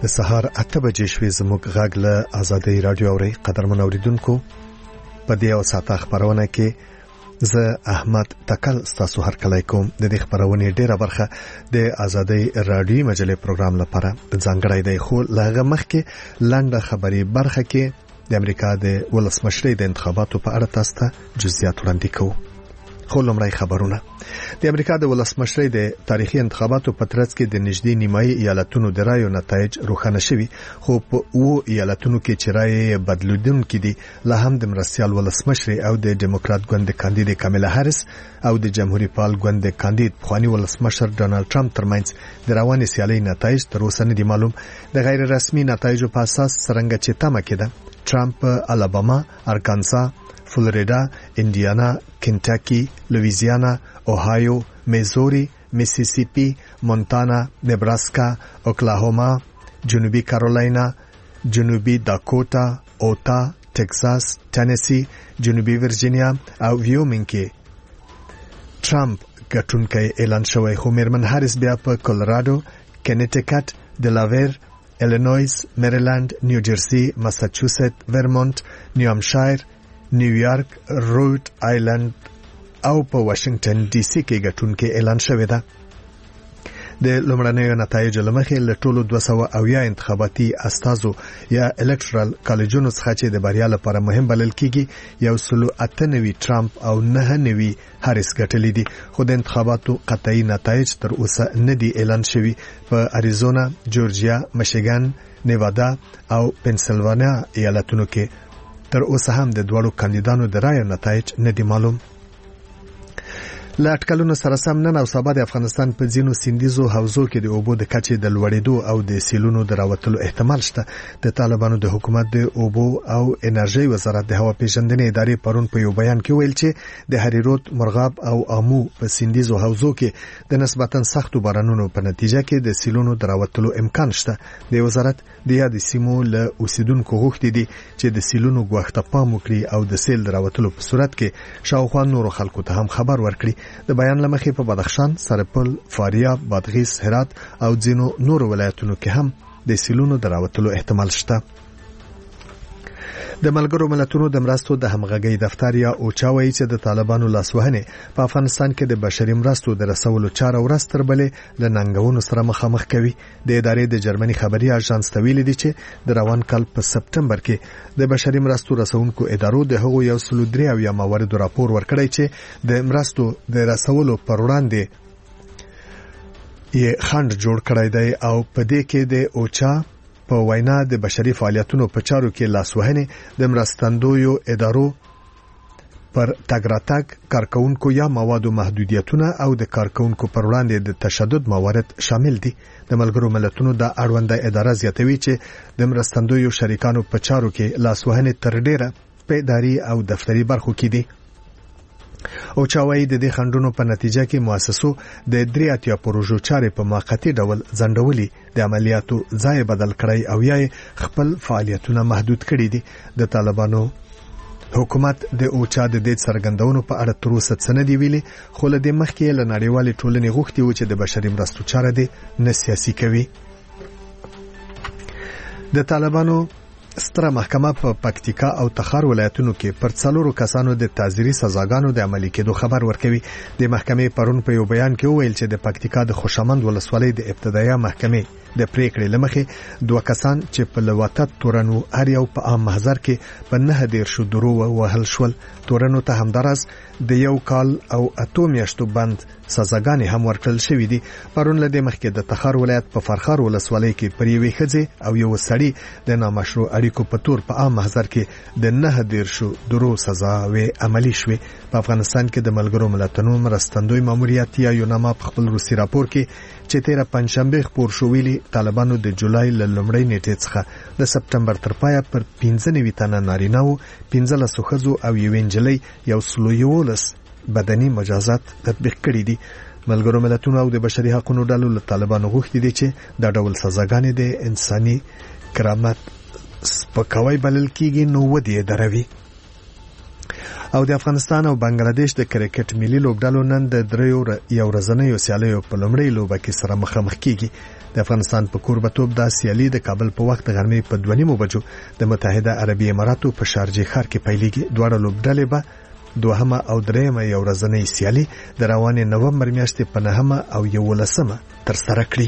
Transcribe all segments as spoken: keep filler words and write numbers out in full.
د سهار اته بجې شوې زموږ غږ له آزادۍ رادیو اوري. قدرمن اوریدونکو، په دې او ساعته خبرونه کې زه احمد تکل ستاسو هر کله کوم. د دې خبرونه ډیره برخه د آزادۍ رادیو مجلې پروګرام لپاره ځانګړی دی، خو لږه مخکې لنډه خبري برخه کې د امریکا د ولسمشرۍ د انتخاباتو په اړه تاسو ته جزئیات وړاندې کوو. خو لومړی خبرونه. د امریکا د ولسمشرۍ د تاریخي انتخاباتو په ترڅ کې د نږدې نیمایي ایالتونو د رایو نتایج روښانه شوي، خو په اوو ایالتونو کې چې رایې بدلودونکي دي، لا هم د مرستیال ولسمشرۍ او د ډیموکرات ګوند کاندید کاملا هاریس او د جمهوریت پال ګوند کاندید پخوانی ولسمشر ډونالد ټرمپ ترمنځ د روانې سیالۍ نتایج تر اوسه نه دي معلوم. د غیر رسمي نتایجو په اساس څرنګه چې تمه کېده، ټرمپ الاباما، ارکانسا، فلوریدا، انډیانا، کنټاکي، لویزیانا، اوهایو، میزوري، میسیسیپي، مونتانا، نبراسکا، اوکلاهوما، جنوبي کارولاینا، جنوبي داکوټا، اوتا، ټکساس، ټینیسي، جنوبي ورجینیا او ویومینګ کې ټرمپ ګټونکی اعلان شوی، خو میرمن هاریس بیا په کولراډو، کنیټیکټ، دلاویر، ایلینویز، میریلند، نیوجرسي، ماساچوسټ، ورمونټ، نیوهامشایر، نیویارک، روډ آیلند او په واشنگټن ډي سي کې ګټونکي اعلان شوی ده. د لومړنیو نتایجو لمخې له ټولو دوه سوه اویا انتخاباتي استازو یا الکټرال کالجونو څخه چې د بریا لپاره مهم بلل کیږي، یو سلو اته نوي ټرمپ او نه نوي هاریس ګټلې دي، خو د انتخاباتو قطعي نتایج تر اوسه نه دي اعلان شوي. په اریزونا، جورجیا، میشیګن، نیوادا او پنسلوانیا ایالتونو کې تر اوسه هم د دوړو کاندیدانو د رایو نتایج نه دي معلوم. له اټکلونو سره سم نن او سبا د افغانستان په ځینو سیندیزو حوزو کې د اوبو د کچې د لوړېدو او د سیلونو د راوتلو احتمال شته. د طالبانو د حکومت د اوبو او انرژي وزارت د هوا پیژندنې ادارې پرون په یو بیان کې ویل چې د هریرود، مرغاب او امو په سیندیزو حوزو کې د نسبتاً سختو بارانونو په نتیجه کې د سیلونو د راوتلو امکان شته. د وزارت د یاد سیمو له اوسیدونکو غوښتي دي چې د سیلونو ګواښ ته پام وکړي او د سیل د راوتلو په صورت کې شاوخوا نورو خلکو ته هم خبر ورکړي. د بیان لمخې په بدخشان، سرپل، فاریاب، بادغیس، هرات او ځینو نورو ولایتونو کې هم د سیلونو د راوتلو احتمال شته. د ملګرو ملتونو د مرستو د همغږۍ دفتر یا اوچا وایي چې د طالبانو لاسوهنې په افغانستان کې د بشري مرستو د رسولو چاره ورځ تر بلې له ننګونو سره مخامخ کوي. د ادارې د جرمني خبري اژانس ته ویلي دي چې د روان کال په سپټمبر کې د بشري مرستو رسونکو ادارو د هغو یو سل درې اویا مواردو راپور ورکړی چې د مرستو د رسولو پر وړاندې یې خنډ جوړ کړی دی او په دې کې د اوچا په وینا د بشري فعالیتونو په چارو کې لاسوهنې د مرستندویو ادارو پر تګ راتګ، کارکونکو یا موادو محدودیتونه او د کارکونکو پر وړاندې د تشدد موارد شامل دي. د ملګرو ملتونو د اړونده اداره زیاتوي چې د مرستندویو شریکانو په چارو کې لاسوهنې تر ډیره په اداري او دفتري برخو کې دي. او چاوي د دې خندونو په نتیجه کې مؤسسو د درې اتیا پروژو چارې په موقتی ډول ځنډولې، د عملیاتو ځای بدل کړی او یا خپل فعالیتونه محدود کړي دي. د طالبانو حکومت د اوچا د دې څرګندونو په اړه تر اوسه څه نه دی ویلي، خو له دې مخکې له نړیوالې ټولنې غوښتي و چې د بشري مرستو چاره دې نه سیاسي کوي. د طالبانو ستره محکمه په پکتیکا او تخار ولایتونو کې پر څلورو کسانو د تعزیري سزاګانو د عملي کېدو خبر ورکوي. د محکمې پرون په یو بیان کې وویل چې د پکتیکا د خوشامند ولسوالۍ د ابتدایي محکمې د پریکړې لمخې دوه کسان چې په لواتت تورنو هر یو په عام محضر کې په نه دیر شو درو وهل شول. تورنو ته همدارس د یو کال او اتو میاشتو بند سزاګانې هم ورکړل شوې دي. پرون له دې مخکې د تخار ولایت په فرخار ولسوالۍ کې پر یوې ښځې او یو سړي د نامشروع اړیکو په تور په عام محضر کې د نه دیر شو درو سزاوي عملي شوې. په افغانستان کې د ملګرو ملتونو مرستندوی ماموریت یا یوناما په خپل روسي راپور کې چې تیره پنځشنبه خبر شو ویلي طالبانو د جولای ل لومړۍ نیټې څخه د سپټمبر تر پایه پر پنځه نوي تنه نارینه او پنځلس ښځو او یوې نجلۍ یو سلو یولس بدني مجازات تطبیق کړي دي. ملګرو ملتونو او د بشري حقوقو ډلو له طالبانو غوښتي دي چې دا ډول سزاګانې د انساني کرامت سپکاوی بلل کیږي نو ودی دروي. او د افغانستان او بنگلاديش د کرکټ ملي لوبډالو نن د دریو یو ورځنیو سیالیو په لومړۍ لوبه کې سره مخامخ کیږي. د افغانستان په کوربتوب د سیالي د کابل په وخت غرمې په دوه نیمو بجو د متحده عربی اماراتو په شارجه ښار کې پیلېږي. دواړه لوبډلې به دوهمه او درېمه یو ورځنۍ سیالي د روانې نومبر میاشتې په نهمه او یولسمه ترسره کړي.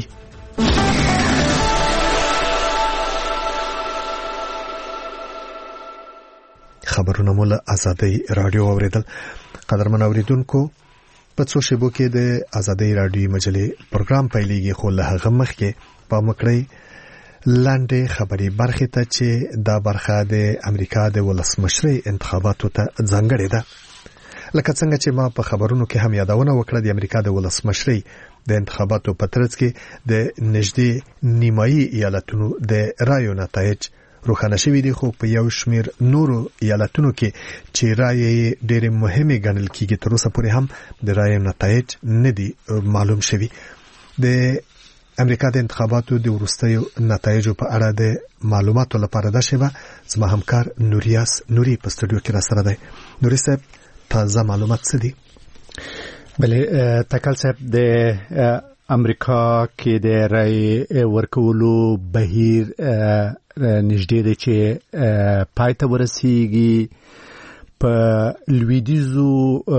خبرونه مول آزادۍ رادیو اوریدل. قدرمن اوریدونکو په څو شیبو کې د آزادۍ رادیو مجلې پروګرام پیلېږي، خو له هغه مخکې په مکړی لاندې خبري برخه ته چې دا برخه د امریکا د ولسمشرۍ انتخاباتو ته ځانګړې ده. لکه څنګه چې ما په خبرونو کې هم یادونه وکړه، د امریکا د ولسمشرۍ د انتخاباتو په ترڅ کې د نږدې نیمایي ایالتونو د رایو نتایج روښانه شوي دي، خو په یو شمیر نورو ایالتونو کې چې رایې ډېرې مهمه ګڼل کیږي تر اوسه پورې هم د رایو نتایج نه دي معلوم شوي. د امریکا د انتخاباتو د وروستیو نتایجو په اړه د معلوماتو لپاره دا شیبه زما همکار نوریاس نوري په سټوډیو کې را سره دی. نوري صاحب، تازه معلومات څه دي؟ بله تکل صاحب، د امریکا کې د رای ورکولو بهیر نږدې دی چې پای ته ورسیږي. په لویدیزو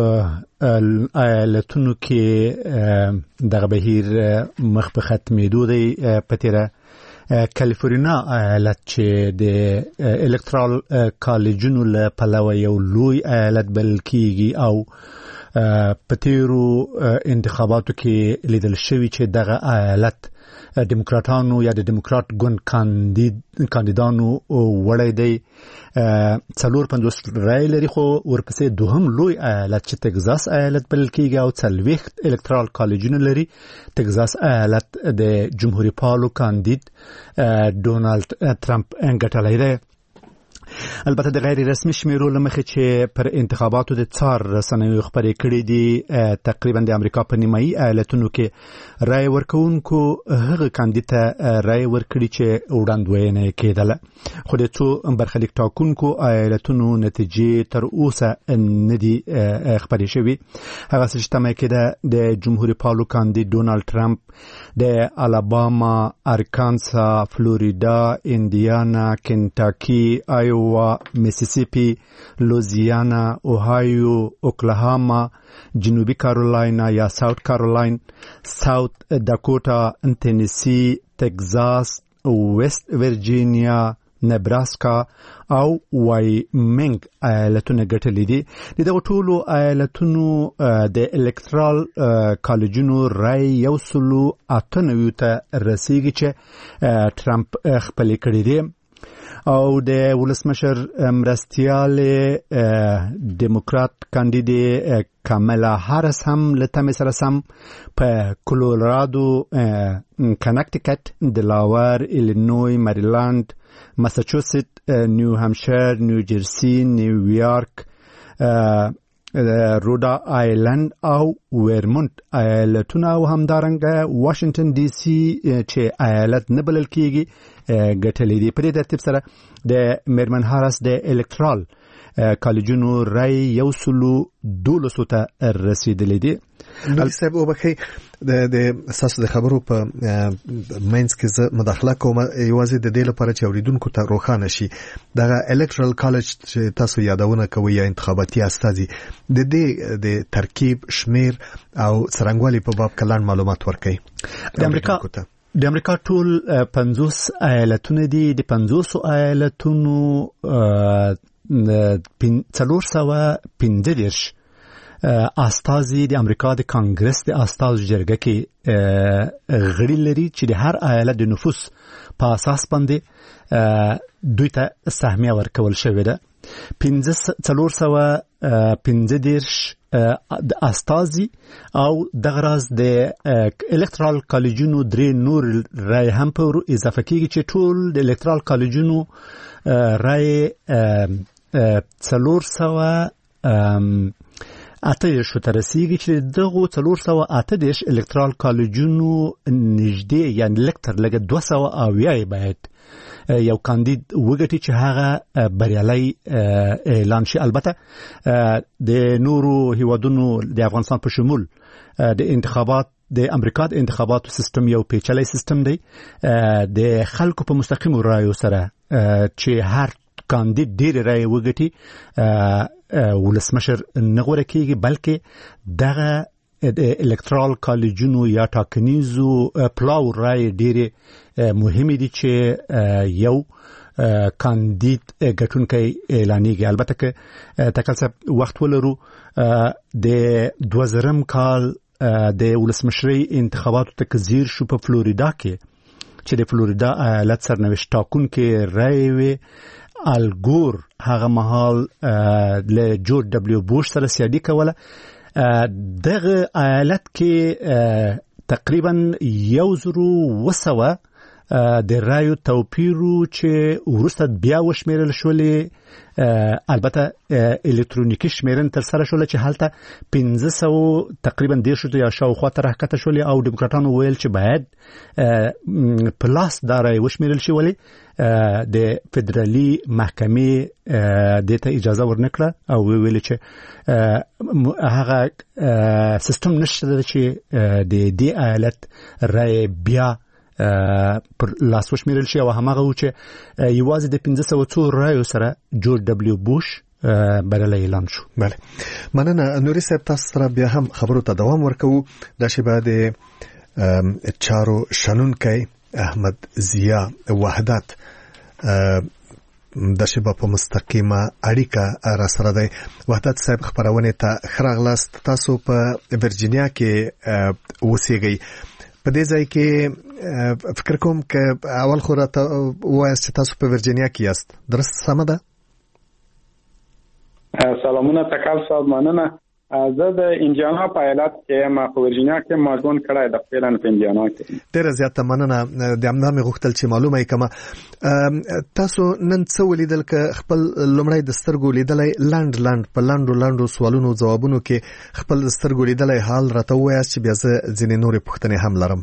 ایالتونو کې دغه بهیر مخ په ختمېدو دی. په تیره کالیفورنیا ایالت چې د الکترال کالجونو له پلوه یو لوی ایالت بلل کیږي او په تیرو انتخاباتو کې لیدل شوی چې دغه ایالت دیموکراتانو یا د دیموکرات ګوند کاندید کاندیدانو وړی دی. څلور پنځوس رای لري، خو ورپسې دوهم لوی ایالت چې تگزاس ایالت بلل کیږي او څلوېښت الکترال کالجونه لري. تگزاس ایالت د جمهوریت پالو کاندید ډونالد ټرمپ ګټلی دی. البته د غیر رسمي شمیرو لمخې چې پر انتخاباتو د څار رسنیو خبرې کړې دي، تقریبا د امریکا په نیمایي ایالتونو کې رای ورکوونکو هغه کاندید ته رای ورکړي چې وړاندوینه یې کېدله، خو د څو برخلیک ټاکونکو ایالتونو نتیجې تر اوسه نه دي خبرې شوي. هغه څه چې تمه کېده د جمهوریت پالو کاندید ډونالد ټرمپ د الاباما، ارکانسا، فلوریدا، اندیانا، کنټاکی، آیوا، میسیسیپی، لوزیانا، اوهایو، اوکلاهاما، جنوبی کارولاینا یا ساوت کارولین، ساوت داکوټا، تنیسی، تگزاس، ویست ورجینیا، نبراسکا او وایمنګ ایالتونه ګټلې دي. د دغه ټولو ایالتونو د الکترال کالجونو رای یو سلو اته نوي ته رسیږي چې ټرمپ خپلې کړې دي او د ولسمشر مرستیال دیموکرات کاندید کاملا هارس هم لتم سره سم په کولورادو، کنکټیکټ، دلاور، ایلینوی، مریلند، ماساچوست، نیو همشایر، نیو جرسی، نیویارک، روډا آیلند او ویرمونت ایالتونه او همدارنګه واشنگټن ډي سي چې ایالت نه بلل کیږي ګټلې دي. په دې ترتیب سره د میرمن هارس د الکترال کالجونو رای یو سلو دولسو ته رسیدلې دي. نو صاحب وبخې د د اساس د خبرو په مینس کې زه مداخله کوم یوازې د دې لپاره چې اوریدونکو ته روښانه شي. دغه الکترال کالج چې تاسو یادونه کوي یا انتخاباتي استازي د دې د ترکیب، شمیر او څرنګوالي په باب کلان معلومات ورکړي. د امریکا د امریکا ټول پنځوس ایالتونه دي. د پنځوس ایالتونو څلور سوه پنځه دېرش استازي د امریکا د کانګرس د استازو جرګه کې غړي لري چې د هر ایالت د نفوس په اساس باندې دوی ته سهمیه ورکول شوې ده. پنځه څلور سوه پنځه دېرش د استازي او دغه راز د الکترال کالجونو درې نور رای هم په اضافه کیږي چې ټول د الکترال کالجونو رای څلور سوه اته دېرش ته رسیږي چې دغه څلور سوه اته دېرش الکترال کالجونو نږدې یعنې لږ تر لږه دوه سوه اویا یې باید یو کاندید وګټي چې هغه بریالي اعلان شي. البته د نورو هیوادونو د افغانستان په شمول د انتخابات د امریکا د انتخاباتو سیستم یو پیچلې سیستم دی د خلکو په مستقیم رایو سره چې هر کاندید ډېر رای وګټي ولسمشر نه غوړه کیږي بلکې دغه د الکترال کالجونو یا ټاکنیزو پلاو رای ډېر مهم دي چې یو کاندید ګټونکي اعلانېږي. البته که تکلسه وخت ولرو د دوه زرم کال د ولسمشرۍ انتخاباتو ته کزیر شو په فلوریدا کې چې د فلوریدا ایالت سرنوشت ټاکونکي رای وي الګور هغه مهال له جورج دبلیو بوش سره سیالي کوله. دغه ایالت کې تقریبا یو زرو وسوه د رایو توپیرو چې ورسته بیا وشمیرل شولې البته الکترونیکی شمیرن تر سره شول چې هلته پنځه سوه تقریبا دېرش یا شاوخوا ته راښکته شولې او ډیموکراټانو ویل چې باید په لاس دا رای وشمیرل شي ولې د فدرالي محکمې دې ته اجازه ورنکړه او ویل چې هغه سیستم نشته چې د دې ایالت رای بیا پر لاس وشمیرل شي او همغه و چې یوازې د پنځه سوه څو رایو سره جورج دبلیو بوش بریالی اعلان شو. بله مننه نوري صاحب، تاسو سره بیا هم خبرو ته دوام ورکوو. دا شیبه د چارو شنونکی احمد ضیا وحدت د شیبه په مستقیمه اړیکه را سره دی. وحدت صاحب خبرونه ته خراغلاست. تاسو په ورجینیا کې اوسېږئ. په دې ځای کې فکر کوم چې اول خو راته وایاست چې تاسو په ورجینیا کې یاست، درست سمه ده؟ سلامونه تکل صاحب، مننه. زه د انډیانا په ایالت کې ما په ورجینیا کې ما ژوند کړی د خپل په انډیانا کې. ډېره زیاته مننه. د امنا مې غوښتل چې معلومه یې کما تاسو نن څه ولیدل ک خپل لمړی د سترګو لیدلای لاند لاند په لاندو لاندو سوالونو ځوابونو کې خپل سترګو لیدلای حال راته وایاست چې بیا زه ځینې نورې پوښتنې هم لرم.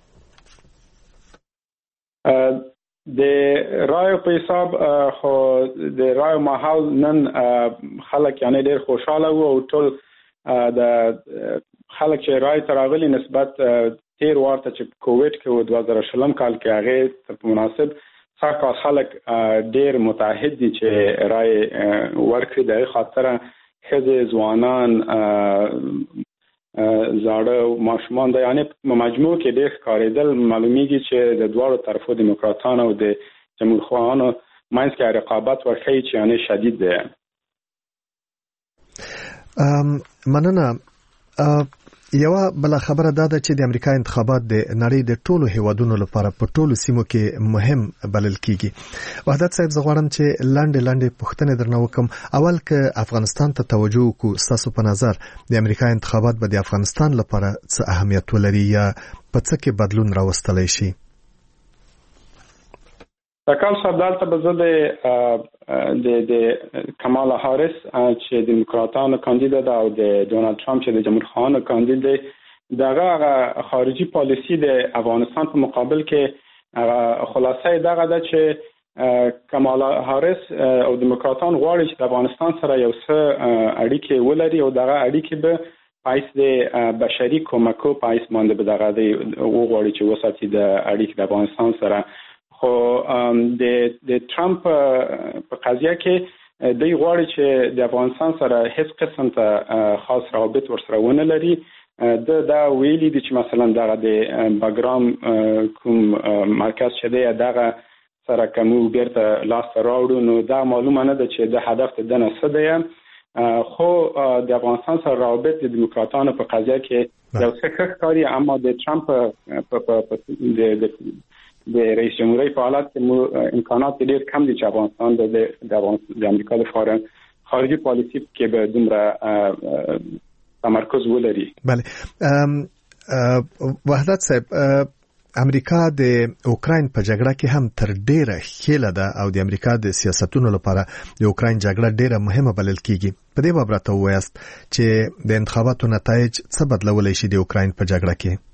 د رایو په حساب خو د رایو محل نن خلک یعنی ډېر خوشاله وو او ټول د خلک چې رای تراغلي نسبت تیر ورته چې کووډ کې دوه زره شلم کال کې هغه په مناسب څخه خلک ډېر متعهد دي چې رای ورکړي. د خاطر خځې ځوانان زاړه ماشومان د یعنی په مجموع کې ډېر کاریدل معلومیږي چې د دوه طرفو دیموکراتانو او د جمهورخواهانو منځ کې رقابت ورخی چې یعنی شدید ده. ام مننه. یو بل خبره دا ده چې د امریکا انتخابات د نړۍ د ټولو هیوادونو لپاره په ټولو سیمو کې مهم بلل کیږي. وحدت صاحب، زه غواړم چې لاندې لاندې پوښتنې درنه وکم. اول که افغانستان ته توجه وکړو، ستاسو په نظر د امریکا انتخابات به د افغانستان لپاره څه اهمیت ولري یا په څه کې بدلون راوستلی شي؟ تکال صاحب، دلته به زه د د کمالا هاریس چې دیموکراتانو کاندید ده او د ډونالد ټرامپ چې د جمهورخواهانو کاندید دی، دغه خارجي پالیسی د افغانستان په مقابل کې خلاصه دغه ده چې کمالا هاریس او دیموکراتان غواړي چې د افغانستان سره یو څه اړیکې ولري او دغه اړیکې به پایس د بشري کومکو پایس باندې به دغه دی وغواړي چې وساتي د اړیکې د افغانستان سره. خو د د ټرامپ په قضیه کې دوی غواړي چې د افغانستان سره هیڅ قسم ته خاص روابط ورسره ونه لري. د دا ویلي دي چې مثلا دغه د باګرام کوم مرکز چې دی دغه سره کوم بیرته لاس راوړو، نو دا معلومه نه ده چې د هدف د نه څه دی. خو د افغانستان سره روابط د دیموکراتانو په قضیه کې یو څه ښه ښکاري، اما د ټرامپ په د د رئیس جمهوریت په حالت کې امکانات ډېر کم دي چې افغانستان د د امریکا لپاره خارجي پالیسی کې به دومره تمرکز ولري. بله وحدت صاحب، امریکا د اوکراین په جګړه کې هم تر ډیره خېله ده او د امریکا د سیاستونو لپاره د اوکراین جګړه ډیره مهمه بلل کیږي. په دې باب راته وایاست چې د انتخاباتو نتایج څه بدلولای شي د اوکراین په جګړه کې؟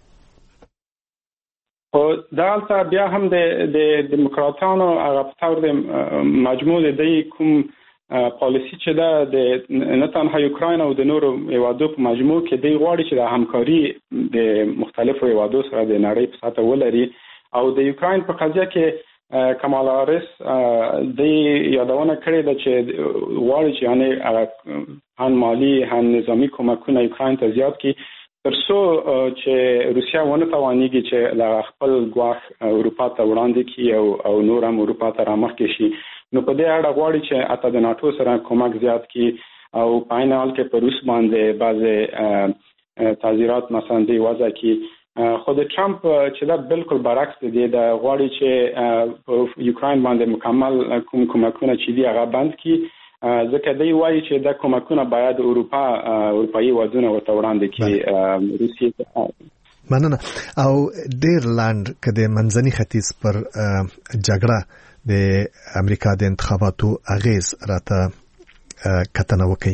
او دالته بیا هم د د دیموکراتانو هغه په تور د مجموع د کوم پالیسی چې دا د نه تنها یوکراین او د نورو هیوادو په مجموع کې دی غواړي چې د همکاري د مختلفو هیوادو سره د نړۍ په سطح ولري او د یوکراین په قضیه کې کمالا هاریس د یادونه کړې ده چې غواړي چې یعنی هم مالی هم نظامی کومکونه یوکراین ته زیات کړي ترڅو چې روسیا ونه توانېږي چې له خپل ګواښ اروپا ته وړاندې کړي او او نور هم اروپا ته رامخکې شي. نو په دې اړه غواړي چې اته د ناتو سره کومک زیات کړي او په عین حال کې په روس باندې بعضې تعزیرات مثلا دی وضع کړي. خو د ټرمپ چې دا بالکل برعکس دی دا غواړي چې په یوکراین باندې مکمل کوم کومکونه چې دی هغه بند کړي ځکه دی وایي چې دا کومکونه باید اروپا اروپایي وادونه ورته وړاندې کړي روسیې ته. مننه. او ډیرلاند کده منځني ختیځ پر جګړه د امریکا د انتخاباتو اغیز راته کتنه وکړي.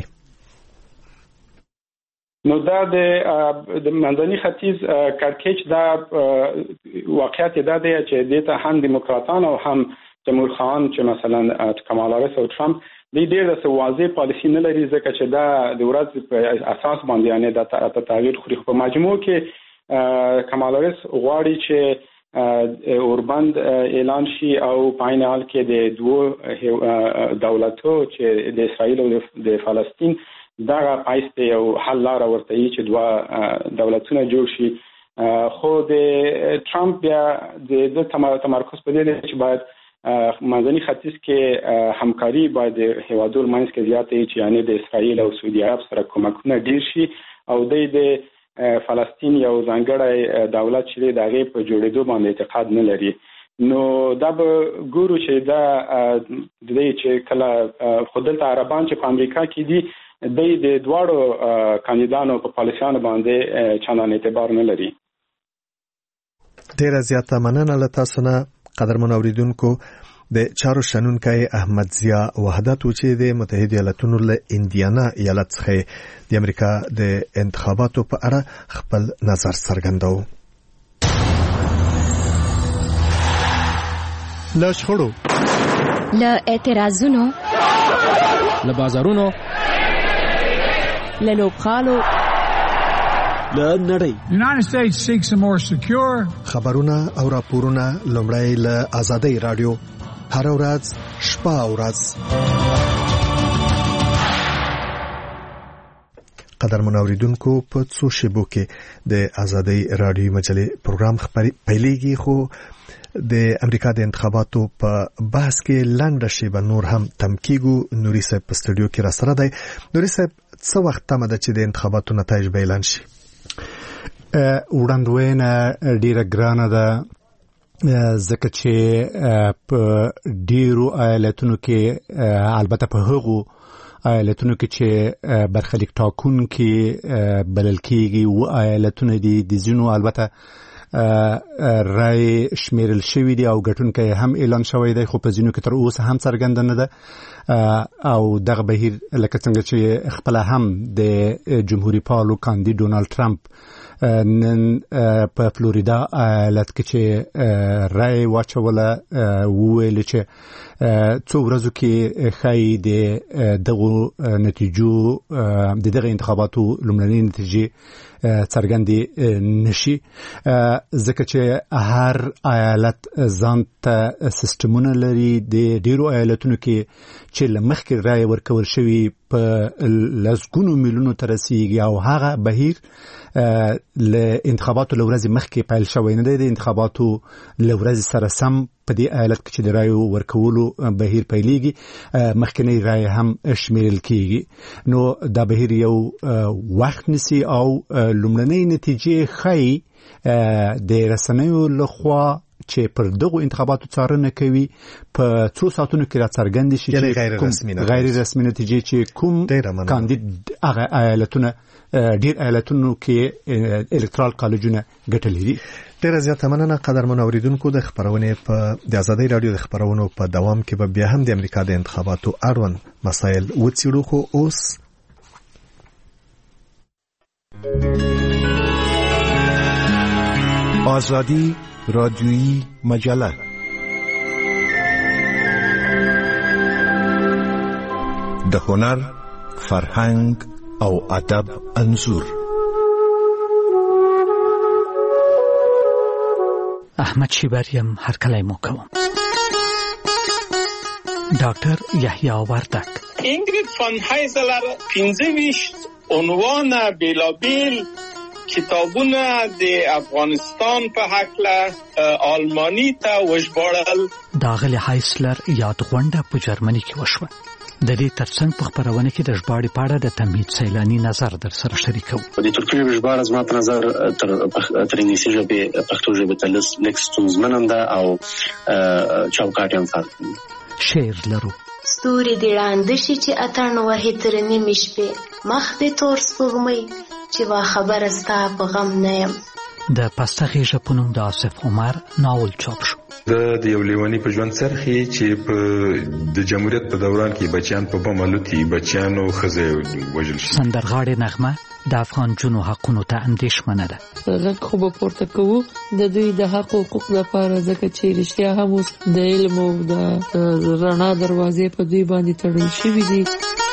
نو دا د منځني ختیځ کړکېچ دا واقعیت دا دی چې د ته هم دیموکراتان او هم جمهور خان چې مثلا کمالا هاریس او ټرمپ د ډېر د واضح پالیسی نه لري ځکه چې دا د ورځ په اساس باندې یعنی د تغییر خوري. په مجموع کې کمالا هاریس غواړي چې اوربند اعلان شي او په عین حال کې د دوه دولتو چې د اسرائیل او د فلسطین دغه پایسته یو حل لاره ورته یي چې دوه دولتونه جوړ شي. خو د ټرمپ بیا د تمرکز په دې چې باید منځني ختیځ کې همکاري باید هیوادو منځ کې زیاته شي یعنی د اسرائیل او سعودي عرب سره کومکونه ډیر شي او د فلسطین یو ځانګړی دولت چې د هغې په جوړېدو باندې اعتقاد نه لري. نو دا به ګورو چې دا د دې چې کله خو دلته عربان چې په امریکا کې دي د د دواړو کاندیدانو په پالیسیانو باندې چندان اعتبار نه لري. ډیره زیاته مننه له تاسو نه قدرمن اوریدونکو. د چارو شنونکي احمد ضیا وحدت چې د متحده ایالاتونو له انډیانا ایالت څخه د امریکا د انتخاباتو په اړه خپل نظر څرګنداو. له شخړو له اعتراضونو له بازارونو له لوبخانو له نړۍ The United States seeks a more secure خبرونه او راپورونه لومړی له آزادۍ رادیو هر ورځ شپه او ورځ. قدرمن اوریدونکو په څو شیبو کې د آزادۍ رادیو مجلې پروګرام پیلېږي خو د امریکا د انتخاباتو په بحث کې لاندې شیبه نور هم تمکیګو. نوري صاحب په سټوډیو کې را سره دی. نوري صاحب څه وخت تمه ده چې د انتخاباتو نتایج به اعلان شي؟ وړاندوینه ډیره ګرانه ده ځکه چې په ډیرو ایالتونو کې البته په هغو ایالتونو کې چې برخلیک ټاکونکي بلل کېږي و ایالتونه دي د ځینو البته رای شمیرل شوی دی او ګټونکي هم اعلان شوی دی خو په ځینو کې تر اوسه هم څرګنده نه ده او دغه بهیر لکه څنګه چې خپل هم د جمهوریت پالو کاندید ډونالد ټرمپ نن په فلوریدا ایالت کې چې رای واچوله وویل چې څو ورځو کې خای د دغه نتیجو د دغه انتخاباتو لومړنۍ نتیجې څرګندې نشي ځکه چې هر ایالت ځان ته سیستمونه لري. د ډیرو ایالتونو کې چې لمخکې رای ورکول شوی په لسګونو میلیونو ته رسیږي او هغه بهیر له انتخاباتو لورځ مخکې پیل شوی نه دی. د انتخاباتو لورځ سره سم په دې ایالت کې چې د رای ورکولو بهیر پیلېږي مخکنی رای هم شمیرل کېږي. نو دا بهیر یو وخت نسی او لومړنۍ نتیجې ښایي د رسنیو لخوا چې پر دغه انتخاباتو څارنه کوي په څو ساعتونو کې راڅرګند شي چې غیر رسمي غیر رسمي نتیجې چې کوم کاندید هغه ایالتونه ډیر ایالتونو کې الکترال کالجونه ګټلې دي. ډیره زیاته مننه قدرمن اوریدونکو. د خبرونه په د آزادۍ رادیو د خبرونو په دوام کې به بیا هم د امریکا د انتخاباتو اړوند مسایل وڅېړو خو اوس آزادی رادیویی مجله د هنر، فرهنګ او ادب انځور. احمد شیبریم هر کله مو کوم. ډاکټر یحیی وردک. اینگرید فان هایزلر پنځه ویشت عنوان بیلابیل کتابونه د افغانستان په هکله آلمانی ته وژباړل. داغلی هایسلر یاد غونډه په جرمني کې وشوه. د دې ترڅنګ په خبرونه کې د ژباړې په اړه د تمهید سیلانی نظر در سره شریکو. د ترکي ژباړه زما په نظر تر تر انګلیسي ژبې پښتو ژبې ته لږ ستونزمنه ده او چوکاټ هم فرق لري. شعر لرو. ستوري دې ړانده شي چې اتڼ وهي تر نیمې شپې، مخ دې تور سپوږمۍ چې وا خبره ستا په غم نه یم. د پسته غیږه په نوم د آصف عمر ناول چاپ شو. د یو لیونی په ژوند سرخي چې په د جمهوریت په دوران کې بچیان په بم الوتي، بچیان او ښځې وژل شي. سندرغاړې نغمه د افغان جنو حقونو ته اندېښمنه ده. غږ خو به پورته کوو د دوی د حق او حقوق لپاره، ځکه چې رښتیا هم اوس د علم او د رڼا دروازې په دوی باندې تړل شوي دي.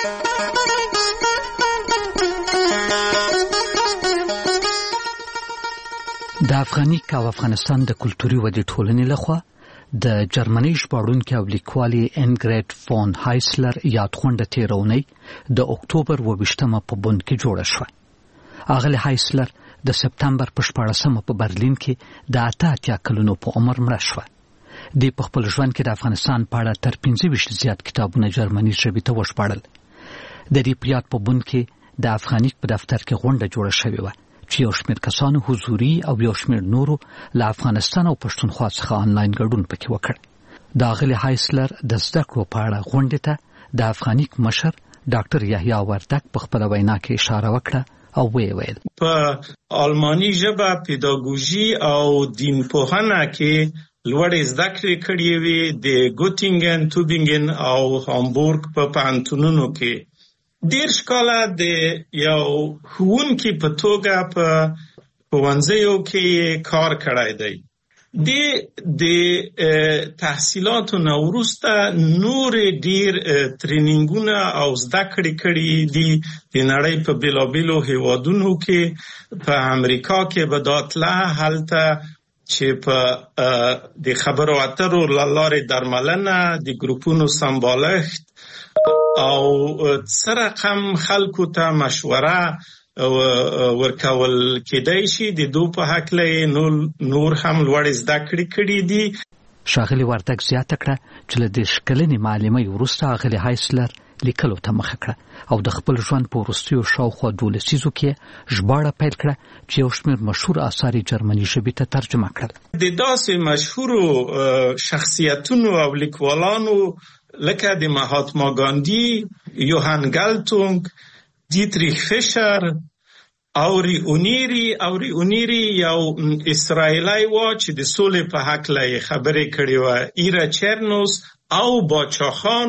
د افغانیک او افغانستان د کلتوري ودې ټولنې لخوا د جرمني ژباړونکي او لیکوالې انګریډ فون هایسلر یادغونډه تیرونی د اکتوبر اوویشتمه په بون کې جوړه شوه. اغلی هایسلر د سپتمبر په شپاړسمه په برلین کې د اته اتیا کلونو په عمر مړه شوه. د په خپل ژوند کې د افغانستان په اړه تر پنځه ویشت زیات کتابونه جرمني ژبې ته وژباړل. د دې په یاد په بون کې د افغانیک په دفتر کې غونډه جوړه شوې وه چې یو شمېر کسانو حضوري او یو شمېر نورو له افغانستان او پښتونخوا څخه آنلاین ګډون پکې وکړ. د اغلی هایسلر د زده کړو په اړه غونډې ته د افغانیک مشر ډاکټر یحیی وردک په خپل وینا کې اشاره وکړه او ویې ویل په آلماني ژبه پیداګوژي او دین پوهنه کې لوړې زده کړې کړې وې د ګوتینګن، توبینګن او هامبورګ په پوهنتونونو کې. دېرش کاله د یو ښوونکي په توګه په ښوونځیو کې کار کړی دی. د د تحصیلاتو نه وروسته نور ډیر ټرینینګونه او زده کړې کړي دي د نړۍ په بیلابیلو هیوادونو کې. په امریکا کې به داتله هلته چې په د خبرو اترو له لارې درملنه، د ګروپونو سمبالښت او څه رقم خلکو ته مشوره ورکول کېدای شي. د دو په هکله نور هم لوړې زده کړې کړي دي. ښاغلي وردک زیاته کړه چې له دېرش کلنې معلمۍ وروسته اغلې هایسلر لیکلو ته مخه کړه او د خپل ژوند په وروستیو شاوخوا دوه لسیزو کې ژباړه پیل کړه چې یو شمېر مشهور آثار یې جرمني ژبې ته ترجمه کړل. د داسې مشهورو شخصیتونو او لیکوالانو لکه د مهاتما ګاندي، یوهان ګالتونګ، دیتریخ فیشر، اوری اونیری. اوری اونیری یو اسرائیلی و چې د سولې په هکله یې خبرې کړې وه. ایرا چرنوس او باچاخان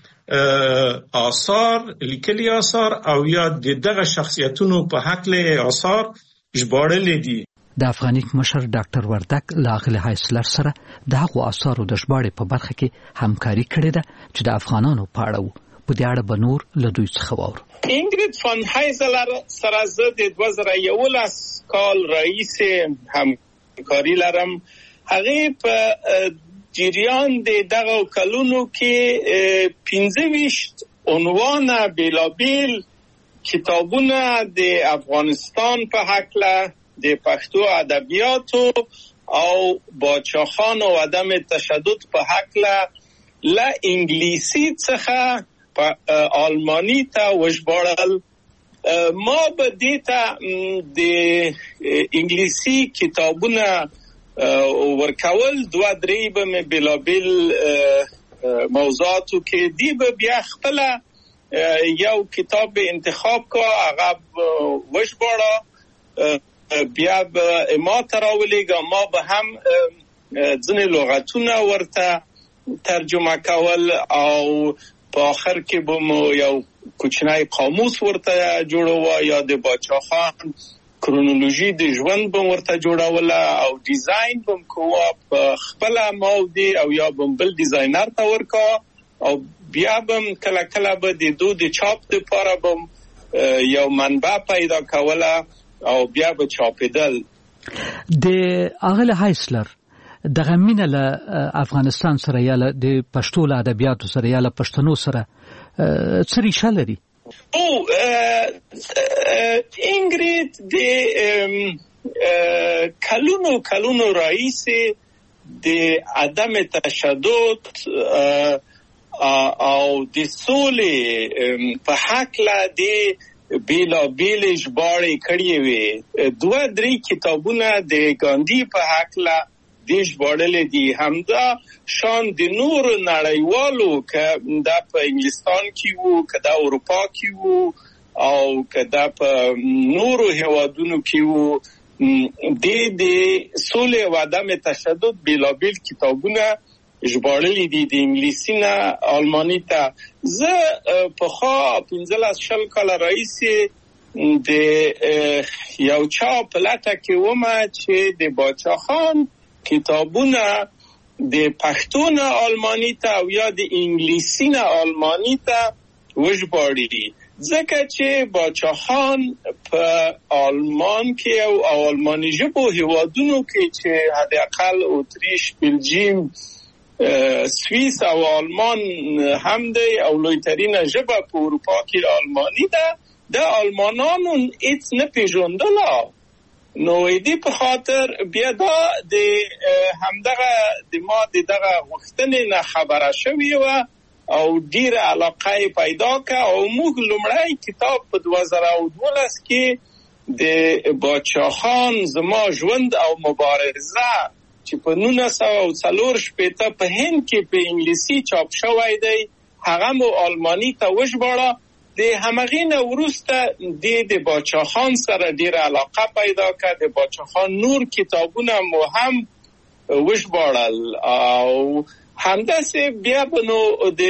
آثار لیکلي آثار او یا د دغه شخصیتونو په هکله آثار ژباړلې دي. د افغانیک مشر ډاکټر وردک له اغلې هایسلر سره د هغو آثارو د ژباړې په برخه کې همکاري کړې ده چې د افغانانو په اړه وو. په دې اړه به نور له دوی څخه واورو. اینگرید فان هایزلر سره زه د دوه زره یولس کال راهیسې همکاري لرم. هغې په جریان د دغه کلونو کې پنځه ویشت عنوانه بیلابیل کتابونه د افغانستان په هکله، د پښتو ادبیاتو او باچاخان او عدم تشدد په هکله له انګلیسي څخه په آلمانی ته وژباړل. ما به دې ته د انګلیسي کتابونه ورکول، دوه درې به مې بېلابېل موضوعاتو کې دی به بیا خپله یو کتاب انتخاب کا، هغه وژباړه، بیا به ما ته راولېږه. ما به هم ځینې لغتونه ورته ترجمه کول او په آخر کې به مو یو کوچنی قاموس ورته جوړوه یا د باچاخان کرونولوژي د ژوند به ورته جوړوله او ډیزاین به م کوه په خپله ماودې او یا به م بل ډیزاینر ته ورکا او بیا بم کله کله به د دوی د چاپ لپاره بم یو منبع پیدا کوله او بیا به چاپیدل. د اغل هایسلر دغه مینه له افغانستان سره یا د پښتو له ادبیاتو سره یا له پښتنو سره څه ریشه لري؟ او انګریډ د کلونو کلونو رئیس د عدم تشدد او د سولې په حق لا د بیلا بیل ژباړې کړې وي. دوه درې کتابونه د ګاندی په حق لا د ژباړلې دي. همدا شان د نور نړیوالو که دا په انګلستان کې وو که دا اروپا کې وو او که دا په نورو هیوادونو کې وو د د سولې او عدم تشدد بیلا بیل کتابونه ژباړلې دي د انګلیسي نه آلماني ته. زه پخوا پنځلس شل کاله راهیسې د یو چا په لټه کې ومه چې د باچا خان کتابونه د پښتو نه آلماني ته او یا د انګلیسي نه آلماني ته وژباړي، ځکه چې باچا خان په آلمان کې او آلماني ژبو هیوادونو کې چې حداقل اتریش، بلژیم، سوئیس او آلمان هم دی او لویترین ژبه په اروپا کې آلماني ده، د آلمانانو هیڅ نه پیژندله. نو دې په خاطر بیا دا د همدغه د ما د دغه غوښتنې نه خبره شوې وه او ډیره علاقه پیدا که او موږ لومړی کتاب په دوه زره او دولس کې د باچا خان زما ژوند او مبارزه چې په نولس سوه او څلور شپېته په هند کې په انګلیسي چاپ شوی دی هغه مو آلماني ته وژباړه. د همغې نه وروسته د د باچا خان سره ډیره علاقه پیدا کړه. د باچا خان نور کتابونه مو هم وژباړل او همداسې بیا به نو د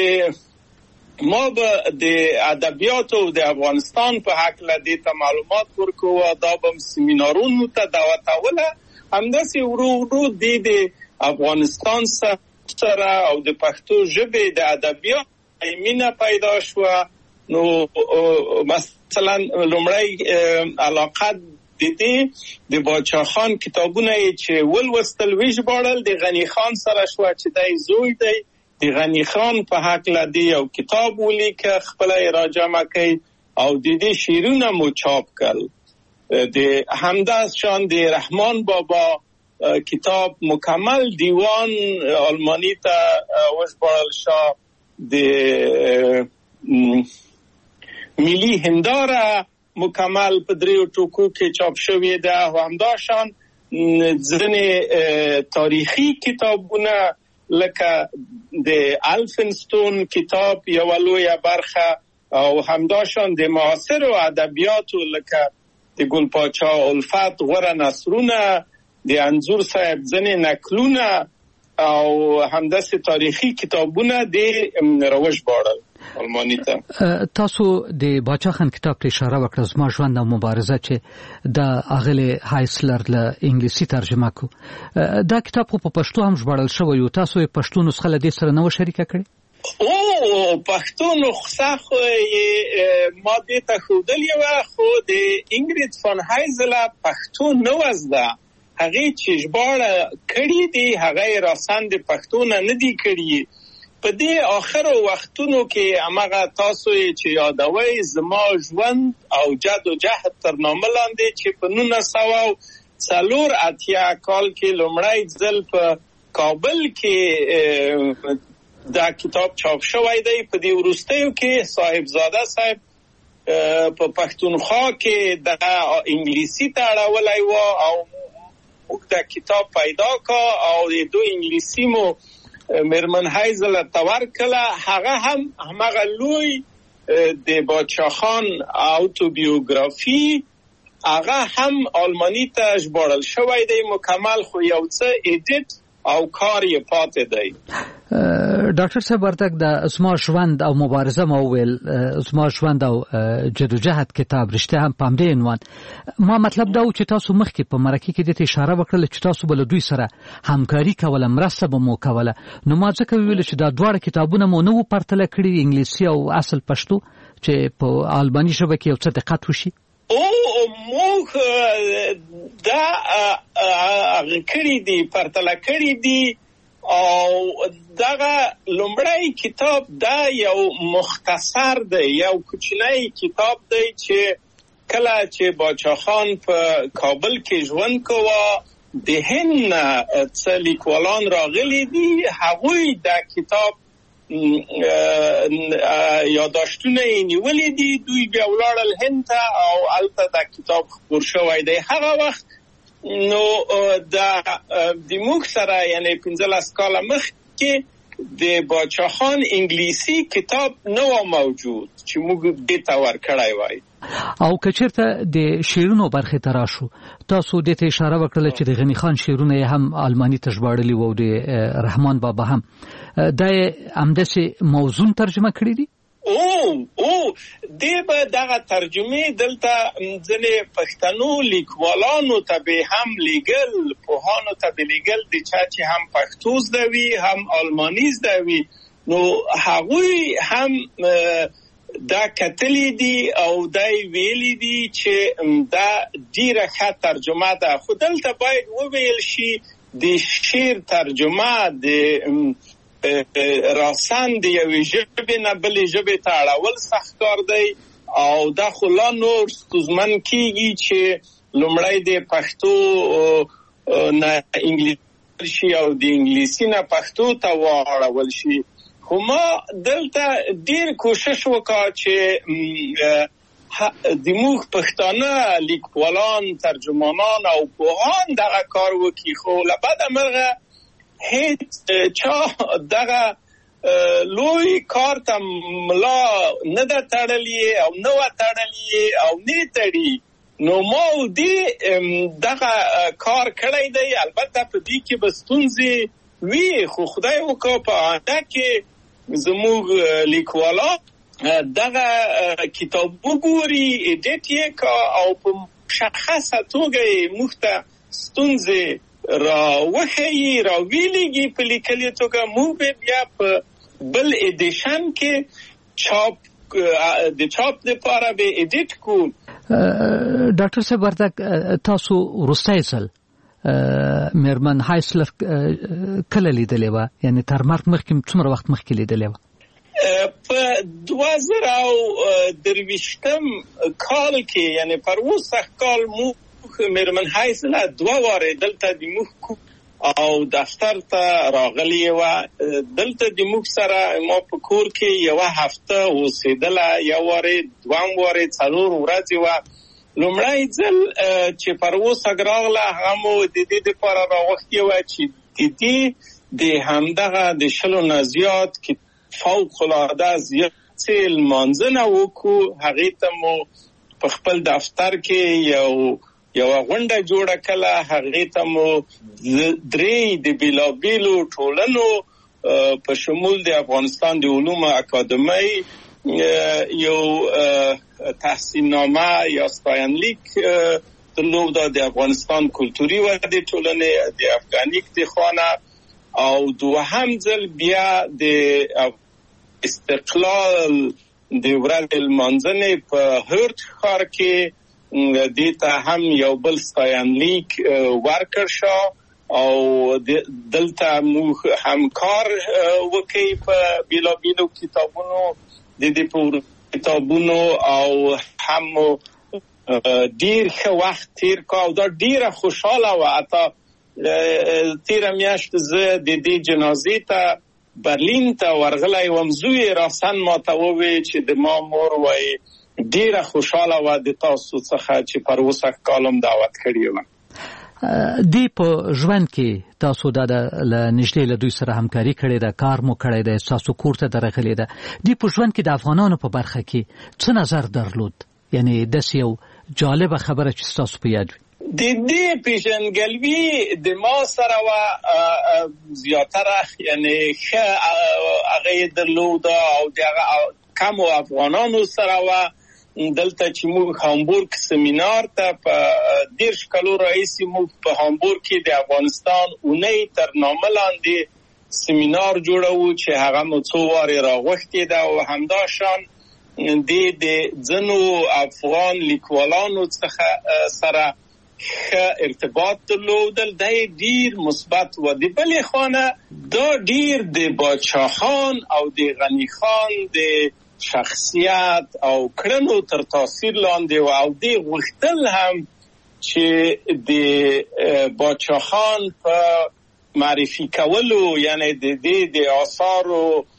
ما به د ادبیاتو د افغانستان په هکله دې ته معلومات ورکوه، دا به سیمینارونو ته دعوتوله. همداسې ورو ورو د افغانستان سره او د پښتو ژبې د ادبیات مینه پیدا شوه. نو مثلا لومړی علاقه د دې د باچا خان کتابونه چې ولوستل وژباړل د غنی خان سره شو چې دای زوی دی د غنی خان په حق لدی یو کتاب ولیکه خپل راجمه کوي او د دې شیرونه مو چاپ کړل. د همداس شان د رحمان بابا کتاب مکمل دیوان آلمانی ته وژباړل شو. د ملی هنداره مکمل په دریو ټوکو کې چاپ شوی ده او همداشان ځینې تاریخي کتابونه لکه د الفنستون کتاب یو لویه برخه او همداشان د معاصر ادبیاتو لکه د ګل پاچا الفت غوره نثرونه، د انځور صاحب ځینې نکلونه او همداسې تاریخي کتابونه د راوژباړل آلمانی ته. تاسو د باچا خان کتاب ته اشاره وکړه، زما ژوند او مبارزه چې د اغل هایسلر له انګلیسي ترجمه کو. دا کتاب په پښتو هم ژباړل شوی او تاسو یې پښتو نسخه له دې سره نو شریکه کړې؟ او پښتو نسخه خو ما دې ته ښودلې وه خو د انګریډ فان هایزله پښتو نه وزده. هغه چې ژباړه کړې دي هغه راسن د پښتو نه نه دي کړې. په دې آخر وختونو کې هغه تاسو چې یادوي زما ژوند او جد و جهد تر نامه لاندې چې په نولس سوه او څلور اتیا کال کې لومړی ځل په کابل کې دا کتاب چاپ شوی دی. په دې وروستیو کې صاحبزاده صاحب په پښتونخوا کې د انګلیسي ته اړولی و او موږ دا کتاب پیدا کا او د دو انګلیسي مو مرمن هایزل تور کله. هغه هم همغه لوی د باچا خان اوتوبیوگرافی هغه هم آلمانی ته ژباړل شوی دی مکمل، خو یو څه ایډیټ او کار یې پاتې دی. ډاکټر صاحب ورته د اسما ژوند او مبارزه مو ویل اسما ژوند او جدوجہد کتاب رښتیا هم په همدې عنوان ما مطلب دا و چې تاسو مخکې په مرکه کې د اشاره وکړه چې تاسو بل دوی سره همکاري کوله مرسته به مو کوله نو ما ځکه ویل چې دا دواړه کتابونه مو نو پرتله کړی انګلیسي او اصل پښتو چې په آلماني ژبه کې یو څه دقت وشي او موږ دا کړی دی پرتله کړی دی او دغه لومړی کتاب دا یو مختصر دی یو کوچنی کتاب دی چې کله چې باچا خان په کابل کې ژوند کوه د هند څه لیکوالان راغلي دي هغوی دا کتاب یاداشتونه یې نیولي دي دوی بیا ولاړل هند ته او هلته دا کتاب خپور شوی دی هغه وخت نو دا د موږ سره یعنی پنځلس کاله مخکې د باچا خان انګلیسي کتاب نه و موجود چې موږ دې ته ورکړی وای او کچرته د شعرونو برخه ته راشو تاسو دې ته اشاره وکړه چې د غنی خان شعرونه هم آلماني ته ژباړلي وو د رحمان بابا هم دا همداسې موزون ترجمه کړی دي او او دې به دغه ترجمه دلته ځنې پښتنو لیکوالانو ته به هم لیګل پوهانو ته به لیګل دي چې هم پښتو زده وي هم آلماني زده وي نو هغوی هم دا کتلی دي او دای ویلی دي چې دا ډیره ښه ترجمه ده خو دلته باید وویل شي د شعر ترجمه د راسن دی یوې ژبې نه بلې ژبې ته اړول سخت کار دی او دا خو لا نور ستونزمن کېږي چې لومړی د پښتو نه انګلیسي شي او د انګلیسي نه پښتو ته واړول شي خو ما دلته ډېر کوشش وکړ چې د موږ پښتانه لیکوالان ترجمانان او پوهان دغه کار وکړي خو له بده مرغه هیڅ چا دغه لوی کار ته ملا نه ده تړلې او نه و تړلې او نه تړي نو ما دې دغه کار کړی دی البته په دې کې به ستونزې وي خو خدای وکړه په آینده کې زموږ لیکوالان دغه کتاب وګوري ایډیټ یې کا او په مشخصه توګه یې موږ ته ستونزې را وخی را ویلیږي په لیکلي توګه موږ به بیا په بل ایډیشن کې چاپ د چاپ لپاره به ایډیټ کو ډاکټر صاحب ورته تاسو وروستی ځل میرمن هایسلر کله لیدلې وه یعنی تر مرګ مخکې څومره وخت مخکې لیدلې وه په دوه زره او درویشتم کال کې یعنی پر اوسه کال مو میرمن هایسلر دوه واره دلته د موږ او دفتر ته راغلی و دلته د موږ سره ما په کور کې یو هفته اوسېدله یو واره دوام واره څلور ورځې و لومړی ځل چې پر اوسه راغله هغه مو د دې لپاره راوښتې وه چې د دې د همدغه د شلو نه زیات کې فوق العاده زیات څه لمانځنه وکړو هغې ته مو په خپل دفتر کې یو یو غونډه جوړه کړه هغې ته مو درې د بیلابیلو ټولنو په شمول د افغانستان د علومو اکادمۍ یو تحسیننامه یا ستاینلیک درلود د افغانستان کلتوري ودې ټولنې د افغانیک د خانه او دوهم ځل بیا د استقلال د ورځې لمانځنې په هرت ښار کې دیتا هم یو بل ستاینلیک ورکړ شو او دلته موږ همکار وکړي په بیلابیلو کتابونو د دې په کتابونو او هم ډیر ښه وخت تیر کا او دا ډیره خوشاله وه حتی تیره میاشت زه د دې جنازې ته برلین ته ورغلی وم زوی راسن ماته وویل چې د ما مور وایي ډیره خوشاله و د تاسو څخه چې پر اوسه کالم دعوت کړی و دی په ژوند کې تاسو دا له نږدې له دوی سره همکاري کړې ده کار مو کړی دی تاسو کور ته درغلي ده دی په ژوند کې د افغانانو په برخه کې څه نظر درلود یعنی داسې یو جالبه خبره چې تاسو په یاد وي د دې پیژنګلوي د ما سره وا زیاتره یعنی ښه هغه درلود او د کم افغانانو سره وا دلته چې موږ هامبورګ سیمینار ته په دیرش کلو رئیسی موږ په هامبورګ کې د افغانستان اونۍ تر نامه لاندې سیمینار جوړو چې هغه مو څو واره راغوښتي دا او همداشان د د ځنو افغان لیکوالانو څخه سره ښه ارتباط درلودل د ډیر مثبت و د بلې خانه دا ډیر د باچا خان او د غنی خان د شخصیت او کړنو تر تاثیر لاندې او د غوښتل هم چې د باچا خان په معرفي کولو یعنی د دې د آثارو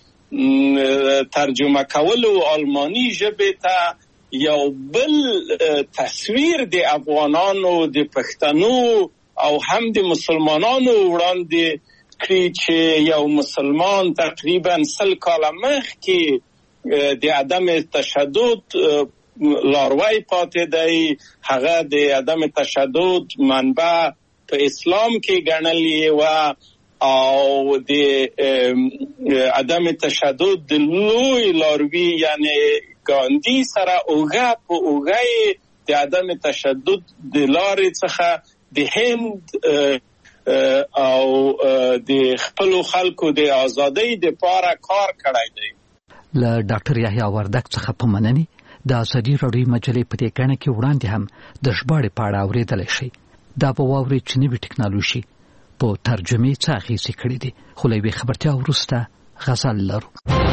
ترجمه کولو آلمانی ژبه ته یو بل تصویر د افغانانو د پښتنو او هم د مسلمانانو وړاندې کړی چې یو مسلمان تقریبا سل کاله مخکې د عدم تشدد لاروی پاتې دی هغه د عدم تشدد منبع په اسلام کې ګڼلې و او د عدم تشدد د لوی لاروی یعنی ګاندی سره اوګه په اوګه د عدم تشدد د لارې څخه د هند او د خپل خلکو د ازادۍ د پاره کار کړی دی. له ډاکټر یحیی وردک څخه په مننې د ازادي راډیو مجلې په دې کڼه کې وړاندې هم د ژباړې په اړه اورېدلی شئ. دا به واورئ چې نوې ټکنالوژي په ترجمې څه اغېزې کړې دي. خو له یوې خبرتیا وروسته غزل لرو.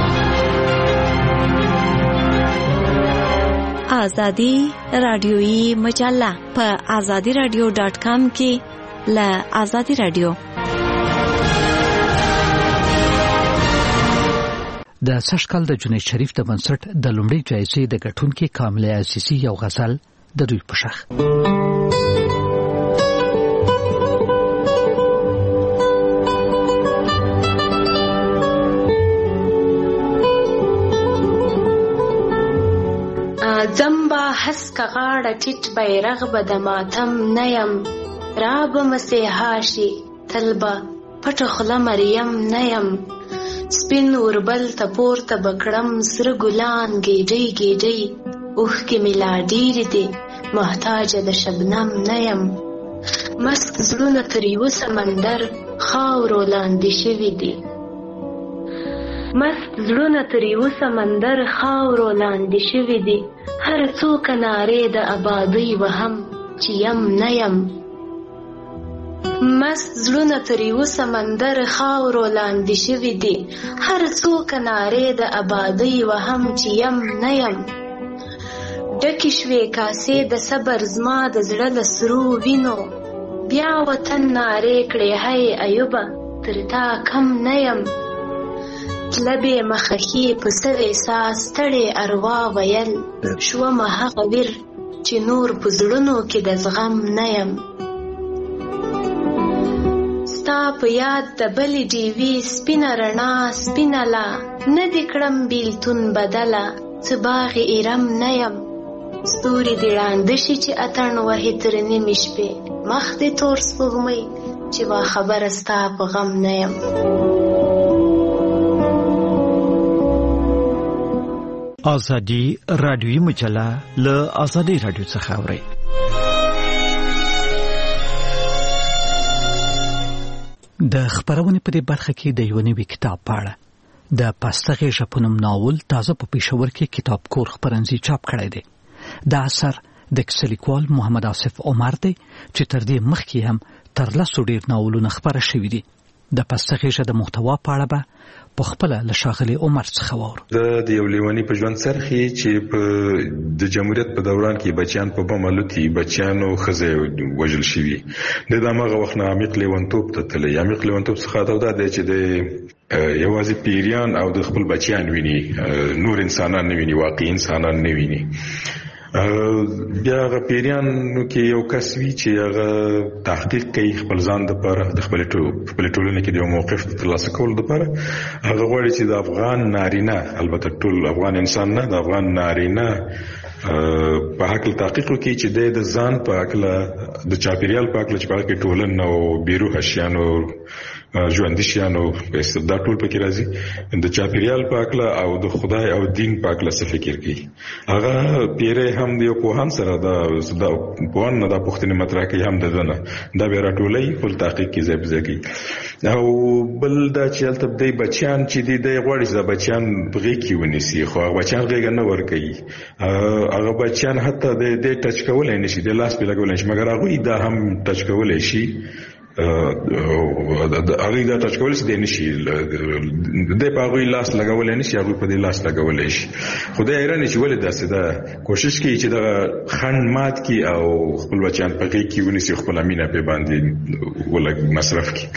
ازادي راډیویي مجله په ازادي راډیو ډاټ کام کې له ازادي راډیو د سږ کال د جنید شریف د بنسټ د لومړۍ جایزې د ګټونکي کامله عزیزي یو غزل د دوی په شخ. زمبا حسک غاړه ټیټ بیرغ به د ماتم نیم راب مسیحاشي تلبا پټ خله مریم نیم سپین وربل ته پورته بکړم سره ګلان ګیډۍ ګیډۍ اوښکې مې لا ډېرې دي محتاجه د شبنم نه یم مست زړونه تر یوه سمندر خاورو لاندې شوي دي مست زړونه تر یوه سمندر خاورو لاندې شوي دي هر څوک نارې د ابادۍ وهم چې یم نه یم مست زړونه تر یوه سمندر خاورو لاندې شوي دي هر څوک نارې د ابادۍ وهم چې یم نه یم ډکې شوې کاسې د صبر زما د زړه له سرو وینو بیا وطن نارې کړې هی ایوبه تر تا کم نه یم لبې مخخي په سر احساس ستړې اروا ویل شومه هغه ویر چې نور په زړونو کې د زغم نه یم ستا په یاد د بلې ډیوې سپینه رڼا سپینه لا نه دې کړم بیلتون بدله څه باغ ایرم نه یم ستوري دې ړانده شي چې اتڼ وهي تر نیمې شپې مخ دې تور سپوږمۍ چې وا خبره ستا په غم نه یم ازادي راډیوي مجله له ازادي راډیو څخه اورئ. د خبرونې په دې برخه کې د یو نوي کتاب په اړه د پاستغې ژبنوم ناول تازه په پېښور کې کتاب کور خپرنځي چاپ کړی دی. دا اثر د کیسه لیکوال محمد آصف عمر دی چې تر دې مخکې هم تر لسو ډېر ناولونه خپاره شوي دي. د پاستغې ژبه د محتوا په اړه به په خپل له ښاغلي عمر څخه واورو. د یو لیونی په ژوند سرخي چې په د جمهوریت په دوران کې بچیان په بم الوتي بچیانو خزه وژل شوي د دماغه وخت نه عمیق لیونتوب ته تللی عمیق لیونتوب څخه دا دی چې د یوازې پیریان او د خپل بچیان ویني نور انسانان نه ویني واقعي انسانان نه ویني. بیا هغه پیریانو کې یو کس وی چې هغه تحقیق کوي خپل ځان لپاره د خپل خپل ټولنې کې د یو موقف ترلاسه کولو لپاره هغه غواړي چې د افغان نارینه البته ټول افغان انسان نه د افغان نارینه په حق تحقیق کوي چې د ځان په حق د چاپیریال په حق چې په حق ټولن او بیروه شیانو ژوند شیانو دا ټول پکې راځي د چاپیریال په حق او د خدای او دین په حق څه فکر کوي. هغه پیره هم دی په وان سره دا د پوان نه د پښتني مطرح کوي هم دنه دا به راټولې په تحقیق کې ځای ځای او بل دا چې البته د بچیان چې دی د غوړي د بچیان بغي کې ونیسي خو هغه بچیان غیګ نه ور کوي هغه بچیان حتی د د ټچ کولای نشي د لاس په لګولای شي مګر هغه دا هم ټچ کولای شي هغه دا ټچ کولای شي نشي د هغه لاس لګولای نشي هغه په دې لاس لګولای شي خدای ایران چې ولې داسې دا کوشش کوي چې دا خند مات کی او خپل بچیان په کې کې ونیسي خپل امینه په باندې ولګ مصرف کی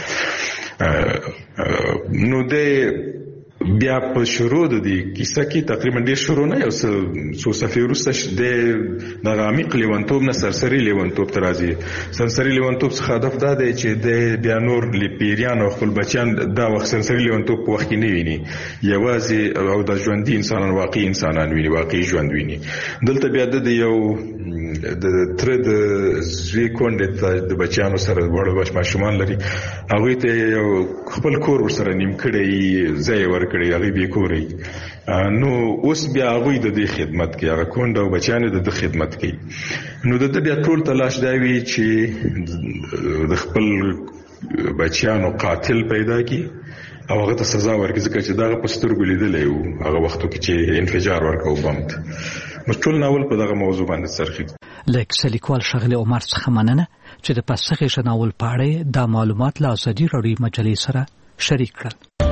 نو د بیا په شروع د دې کیسه کې تقریبا ډیر شروع نه یو څو صفحې وروسته د د عمیق لیونتوب نه سرسری لیونتوب ته راځي. سرسری لیونتوب څخه هدف دا دی چې د بیا نور لیپیریان او خپل بچیان دا وخت سرسری لیونتوب په وخت کې نه ویني یوازې او د ژوندۍ انسانان واقعي انسانان ویني واقعي ژوند ویني. دلته بیا د یو د تر د زوی کونډه د بچیانو سره وړ بچ ماشومان لري هغه ته خپل کور ورسره نیم کړي ځای ور کړی هغه به کوري نو اوس بیا هغه د دې خدمت کوي هغه کونډه او بچیان د دې خدمت کوي. نو د دې بیا ټول تلاش دی وی چې د خپل بچیانو قاتل پیدا کی او هغه ته سزا ورکړي ځکه چې دا په سترګو لیدلې وو هغه وختو کې چې انفجار ورکاو بمت. مشکل ناول په دغه موضوع باندې سرخي لیک سلیکوال شغله عمر څخه مننه چې د پسخې شناول پاړې د معلومات له ازادي رادیو مجلې سره شریک کړل.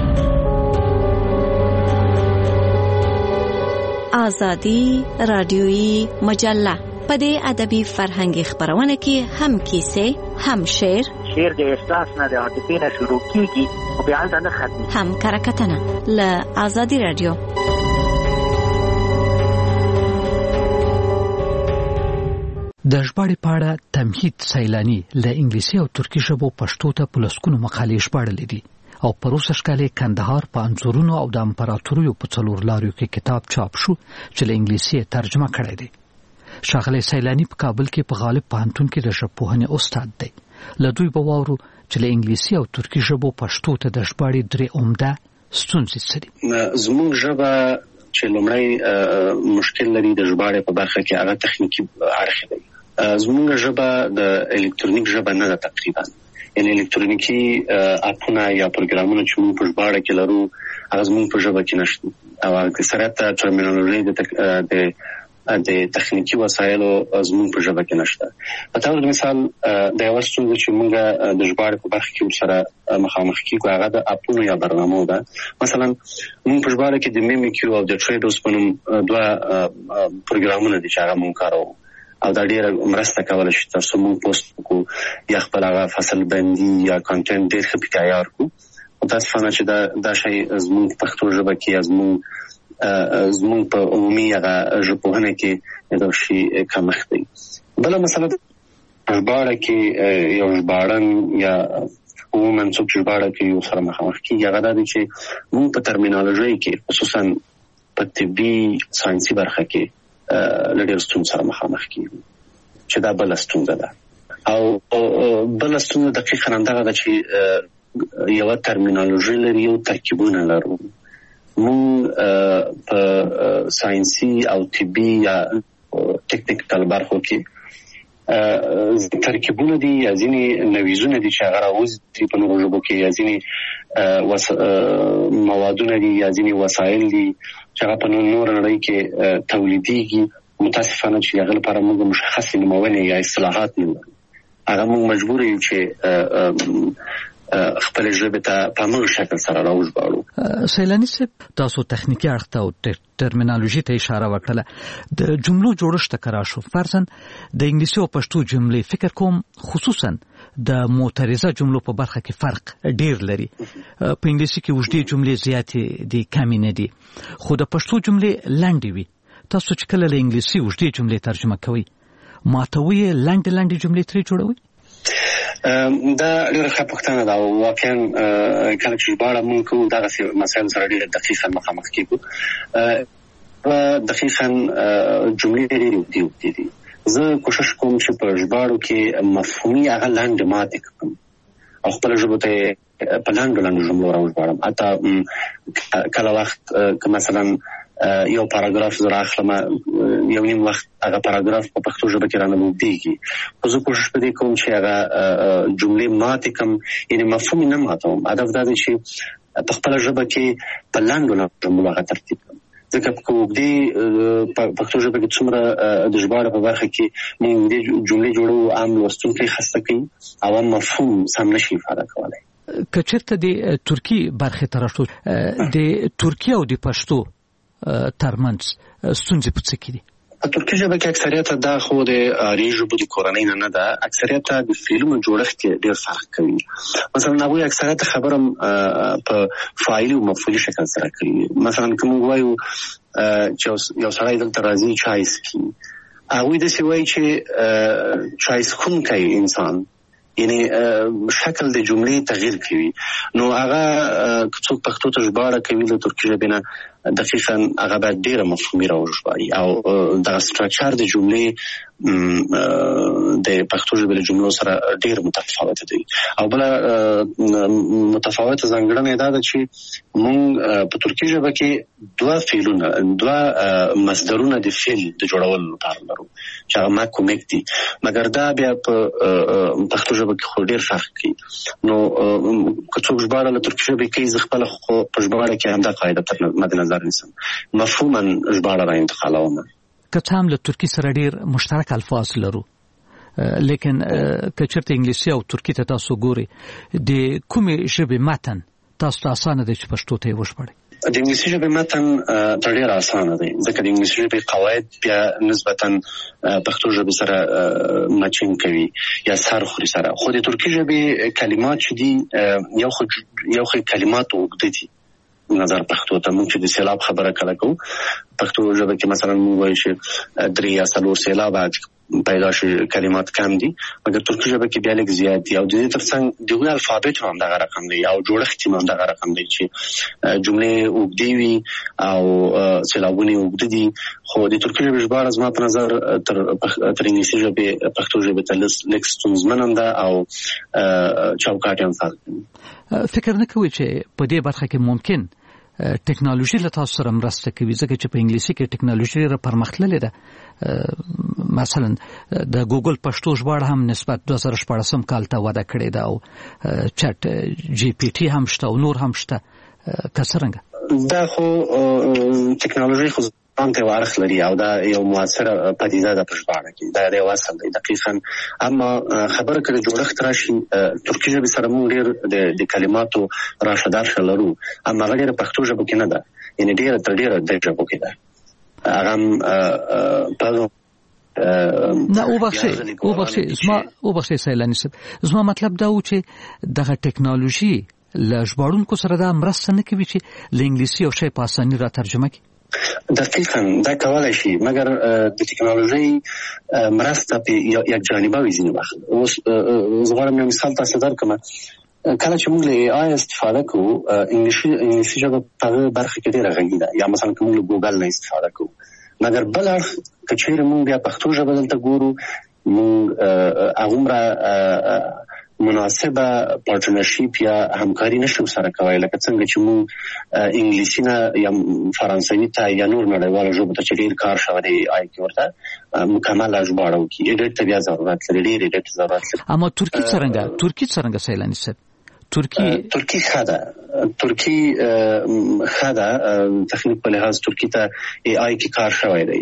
آزادی رادیویی مجله په دې ادبي فرهنګي خبرونه کې هم کیسې هم شعر شعر د احساس نه د عاطفې نه شروع کیږي او بیا نه ختمي هم کرکټنه له آزادی رادیو. د ژباړې پاړه تمهید سیلانی له انګلیسي او ترکی ژبو پښتو ته په لسکونو مقالې ژباړلې دي او پروسه شکاله کندهار په انځورونو او د امپراتوریو په څلور لاریو کې کتاب چاپ شو چې له انګلیسي ترجمه کړی دی. شاغله سیلانی په کابل کې په غالب پوهنتون کې د ژبپوهنې استاد دی. له دوی به واورو چې له انګلیسي او ترکی ژبو پښتو ته د ژباړې درې عمده ستونزې څه دي. زموږ ژبه چې لومړی مشکل لري د ژباړې په برخه کې هغه تخنیکی اړخ دی. زموږ ژبه د الکترونیک ژبه نه ده تقریبا یعنی الکترونیکی اپونه یا پروګرامونه چې موږ په ژباړه کې لرو هغه زموږ په ژبه کې نشته او اکثریت ټرمینالوژي د د د تخنیکی وسایلو زموږ په ژبه کې نشته. په تاسو مثال د یو څه چې موږ د ژباړې په برخه کې سره مخامخ کیږو هغه د اپونو یا برنامو ده. مثلا موږ په ژباړه کې د میمیکیو او د ټریډوس په نوم دوه پروګرامونه دي چې هغه موږ کاروو او دا ډیره مرسته کولای شي تاسو موږ پوسټ کو یا خپل هغه فصل بندي یا کانټینټ ډیر ښه تیار کو او تاسو فهمئ چې دا دا شی زموږ پښتو ژبه کې زموږ زموږ په عمومي هغه ژبپوهنه کې دا شی کمښت دی. بل مثلا ژباړه کې یو ژباړن یا عموما څوک چې ژباړه کې یو سره مخامخ کیږي هغه دا دی چې موږ په ټرمینالوژي کې خصوصا په طبي ساينسي برخه کې لږ ستونزې سره مخامخ کیږي چې دا بل ستونزه ده او بل ستونزه دقیقاً همدغه ده چې یو ټرمینالوژي لري او ترکیبونه لرو. موږ په ساينسي او طبي یا ټیکنیکل برخو کې ترکیبونه دي یا ځینې نویزونه دي چې هغه راوځي په نورو ژبو کې یا ځینې موادونه دي یا ځینې وسایل دي چې هغه په نور نړۍ کې تولیدېږي متاسفانه چې هغه لپاره موږ مشخص نومونه یا اصطلاحات نه لرو. هغه موږ مجبور یو چې خپل ژبه ته په موږ شکل سره راوځو. سیلانی صاحب تاسو تخنیکی اړخ او ټرمینالوژي ته اشاره وکړه. د جملو جوړښت کرا شو فرضاً د انګلیسي او پښتو جملې فکر کوم خصوصاً د معترضه جملو په برخه کې فرق ډیر لري. په انګلیسي کې وجدي جملې زیاتې دي کمې نه دي خو د پښتو جملې لنډې وي. تاسو چې کله له انګلیسي وجدي جملې ترجمه کوئ ماتوي لنډ لنډ جملې ترې جوړوي؟ دا ډېر ښه پوښتنه ده او واقعا کله چې ژباړه موږ کوو دغسې مسایلو سره ډېر دقیقاً مخامخ کېږو. دقیقاً جملې ډېرې دي دي زه کوشش کوم چې په ژباړو کې مفهومي هغه لاندې ماتې کړم او خپل ژبه ته په لاندې لاندې جملو راوژباړم. حتی کله وخت که مثلا یو پاراګراف زه راخلم یو نیم وخت هغه پاراګراف په پښتو ژبه کې رانه اوږدېږي خو زه کوشش په دې کوم چې هغه جملې ماتې کړم یعنې مفهوم یې نه ماتوم. هدف دا دی چې په خپله ژبه کې په لاندو لاندو جملو هغه ترتیب کړم ځکه په اوږدې پښتو ژبه کې څومره د ژباړې په برخه کې موږ اوږدې جملې جوړو عام لوستونکی خسته کوي او هم مفهوم سم نشي افاده کولی. که چېرته د ترکي برخې ته راشو د ترکي او د پښتو ترمنځ ستونزې په څه کې دي؟ په ترکي ژبه کې اکثریت دا خو د آري ژبو د کورنۍ نه نه ده. اکثریت د فعلونو جوړښت کې ډېر فرق کوي. مثلا هغوی اکثریت خبره په فاعلي او مفعولي شکل سره کوي. مثلا که موږ وایو چې یو سړی دلته راځي چای څښي هغوی داسې وایي چې چای څښونکی انسان یعنی شکل د جملې تغییر کوي. نو هغه که څوک پښتو ته ژباړه کوي له ترکي ژبې نه دقیقاً هغه باید ډېره مفهومي راوژباړي او دغه سټرکچر د جملې د پښتو ژبې له جملو سره ډېر متفاوته دی. او بله متفاوته ځانګړنه دا ده چې موږ په ترکي ژبه کې دوه فعلونه دوه مصدرونه د فعل د جوړولو لپاره لرو چې هغه مک او مک دي مګر دا بیا په پښتو ژبه کې خو ډېر فرق کوي. نو که څوک ژباړه له ترکي ژبې کوي زه خپله خو په ژباړه کې همدا قاعده تر مد نظر نیسم مفهوما ژباړه را انتقالوم. که څه هم له ترکي سره ډېر مشترک الفاظ لرو لیکن که چېرته انګلیسي او ترکي ته تاسو ګورئ د کومې ژبې متن تاسو ته اسانه دی چې پښتو ته یې وژباړئ؟ د انګلیسي ژبې متن تر ډېره اسانه دی ځکه د انګلیسي ژبې قواعد بیا نسبتا پښتو ژبې سره مچینګ کوي یا سر خوري سره. خو د ترکي ژبې کلمات چې دي یو خو یو خو کلمات اوږده دي نظر پښتو ته. موږ چې د سیلاب خبره کله کوو پښتو ژبه کې مثلا موږ وایو چې درې یا څلور سیلاب پیدا شي کلمات کم دي مګر ترکي ژبه کې بیا لږ زیات دي او د دې ترڅنګ د هغوی الفابیت هم همدغه رقم دی او جوړښت هم همدغه رقم دی چې جملې اوږدې وي او سیلابونه یې اوږده دي. خو د ترکي ژبې ژباړه زما په نظر تر تر انګلیسي ژبې پښتو ژبې ته لږ ستونزمنه ده او چوکاټ هم فرق کوي. فکر نه کوئ چې په دې برخه کې ممکن ټیکنالوژي له تاسو سره مرسته کوي ځکه چې په انګلیسي کې ټیکنالوژي ډېره پرمختللې ده؟ مثلا د ګوګل پښتو ژباړه هم نسبت دوه زره شپاړسم کال ته وده کړې ده او چټ جی پی ټي هم شته او نور هم شته. که څرنګه دا خو ټیکنالوژي خو ځان ته وارخ لري او دا یو موثره پدیده ده په ژباړه کې دا یو اصل دی دقیقاً. اما خبره کړه جوړښت راشي ترکي ژبې سره موږ ډېر د کلماتو راشه درشه لرو اما هغه ډېره پښتو ژبه کې نه ده یعنې ډېره تر ډېره د ژبو کې ده هغه هم په نه وبخښئ وبخښئ زما وبخښئ سیلاني صاحب زما مطلب دا و چې دغه ټیکنالوژي له ژباړونکو سره دا مرسته نه کوي چې له انګلیسي یو شی په اساني را ترجمه کړي؟ دقیقاً دا کولای شي مګر د ټیکنالوژي مرسته په یک جانبه وي ځینې وخت. اوس زه غواړم یو مثال تاسو درکړم. کله چې موږ له ای آی استفاده کوو انګلیسي ژبه په هغه برخه کې ډېره غني ده یا مثلا که موږ له ګوګل نه استفاده کوو مګر بل اړخ که چېرې موږ بیا پښتو ژبه دلته ګورو موږ هغومره مناسبه پارتنرشیپ یا همکاري نشو سره کولی لکه څنګه چې موږ انګلیسي نه یا فرانسوي ته یا نور نړیوالو ژبو ته چې ډېر کار شوی دی آی کې ورته مکمله ژباړه وکړي ایډیټ ته بیا ضرورت لري ډېر ایډیټ ضرورت لري. اما ترکي څرنګه ترکي څرنګه سیلاني صاحب ترکی ترکی ښه ده ترکی ښه ده تخنیک په لحاظ ترکی ته ای آی کې کار شوی دی.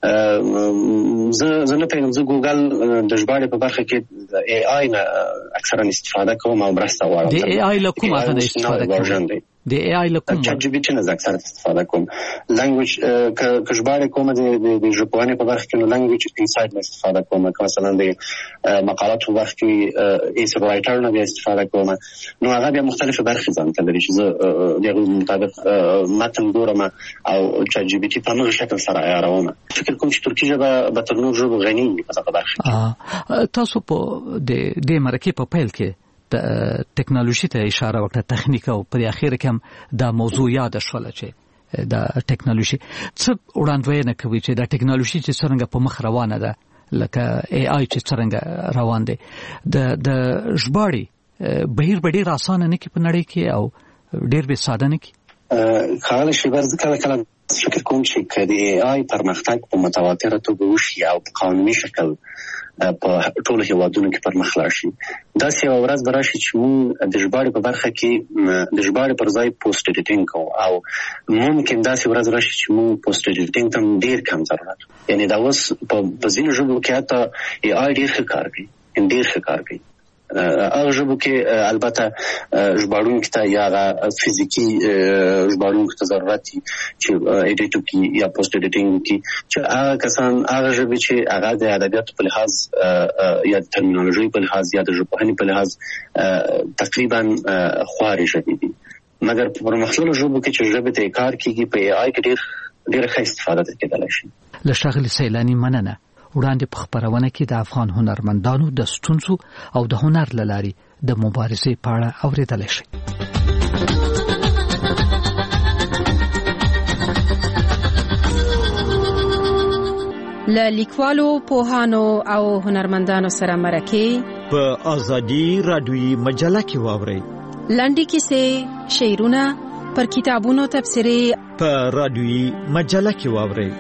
زه زه نه پوهېږم زه ګوګل د ژباړې په برخه کې د ای آی نه اکثرا استفاده کوم او مرسته غواړم. د ای آی له کوم هغه نه استفاده کوم د ای آی له کوم چټ جی پی ټي نه زه اکثرا استفاده کوم. لنګویج که ژباړې کوم د ژبپوهنې په برخه کې نو لنګویج انسایټ نه استفاده کوم که مثلا د مقالاتو په برخه کې ایسر رایټر نه بیا استفاده کوم نو هغه بیا مختلفې برخې ځان ته لري چې زه د هغوی مطابق متن ګورم او چټ جی پي ټي په همغه شکل سره عیاروم. فکر کوم چې ترکي ژبه به تر نورو ژبو غني وي په دغه برخه کې. تاسو په دې مرکې په پیل کې ټیکنالوژي ته اشاره وکړه تخنیک او په اخر کې هم دا موضوع یاد شوله چې د ټیکنالوژي څه وړاندوینه کوي چې د ټیکنالوژي چې څنګه په مخ روانه ده لکه ای آی چې څنګه روان دی د د ژباړې بهیر به ډېر اسانه نه کې په نړۍ کې او ډېر به ساده نه کې خاله شي برز کله کله فکر کوم چې کدی ای آی پرمختګ په متواتره توګه وشي او په قانوني شکل په ټولو هیوادونو کې پرمخ لاړ شي دا سی ورځ براشي چې موږ د ژباړې په برخه کې د ژباړې پر ځای پوسټ اډیټینګ کوو او ممکن دا سی ورځ راشي چې موږ پوسټ اډیټینګ ته ډیر کم ضرورت یعنی دا اوس په ځینو ژبو کې حتی ای آی ډیر ښه کار کوي ډیر ښه کار کوي هغه ژبو کې البته ژباړونکو ته یا فزیکی ژباړونکو ته ضرورت دي چې اډیټ وکړي یا پوسټ اډیټینګ وکړي چې هغه کسان هغه ژبې چې هغه د ادبیاتو په لحاظ یا د ترمینالوژي په لحاظ یا د ژبپوهنې په لحاظ تقریبا خوارې ژبې دي مګر په پرمختللو ژبو کې چې ژبې ته کار کیږي په ای آی کې ډېر ډېر ښه استفاده کېدلی شي. له ښاغلي سیلاني مننه. وړاندې په خبرونه کې د افغان هنرمندانو د ستونزو او د هنر له لارې د مبارزې په اړه اورېدلی شي. له لیکوالو پوهانو او هنرمندانو سره مرکې په ازادي رادیوي مجله کې واورئ. لنډې کیسې، شعرونه، پر کتابونو تبصرې په رادیوي مجله کې واورئ.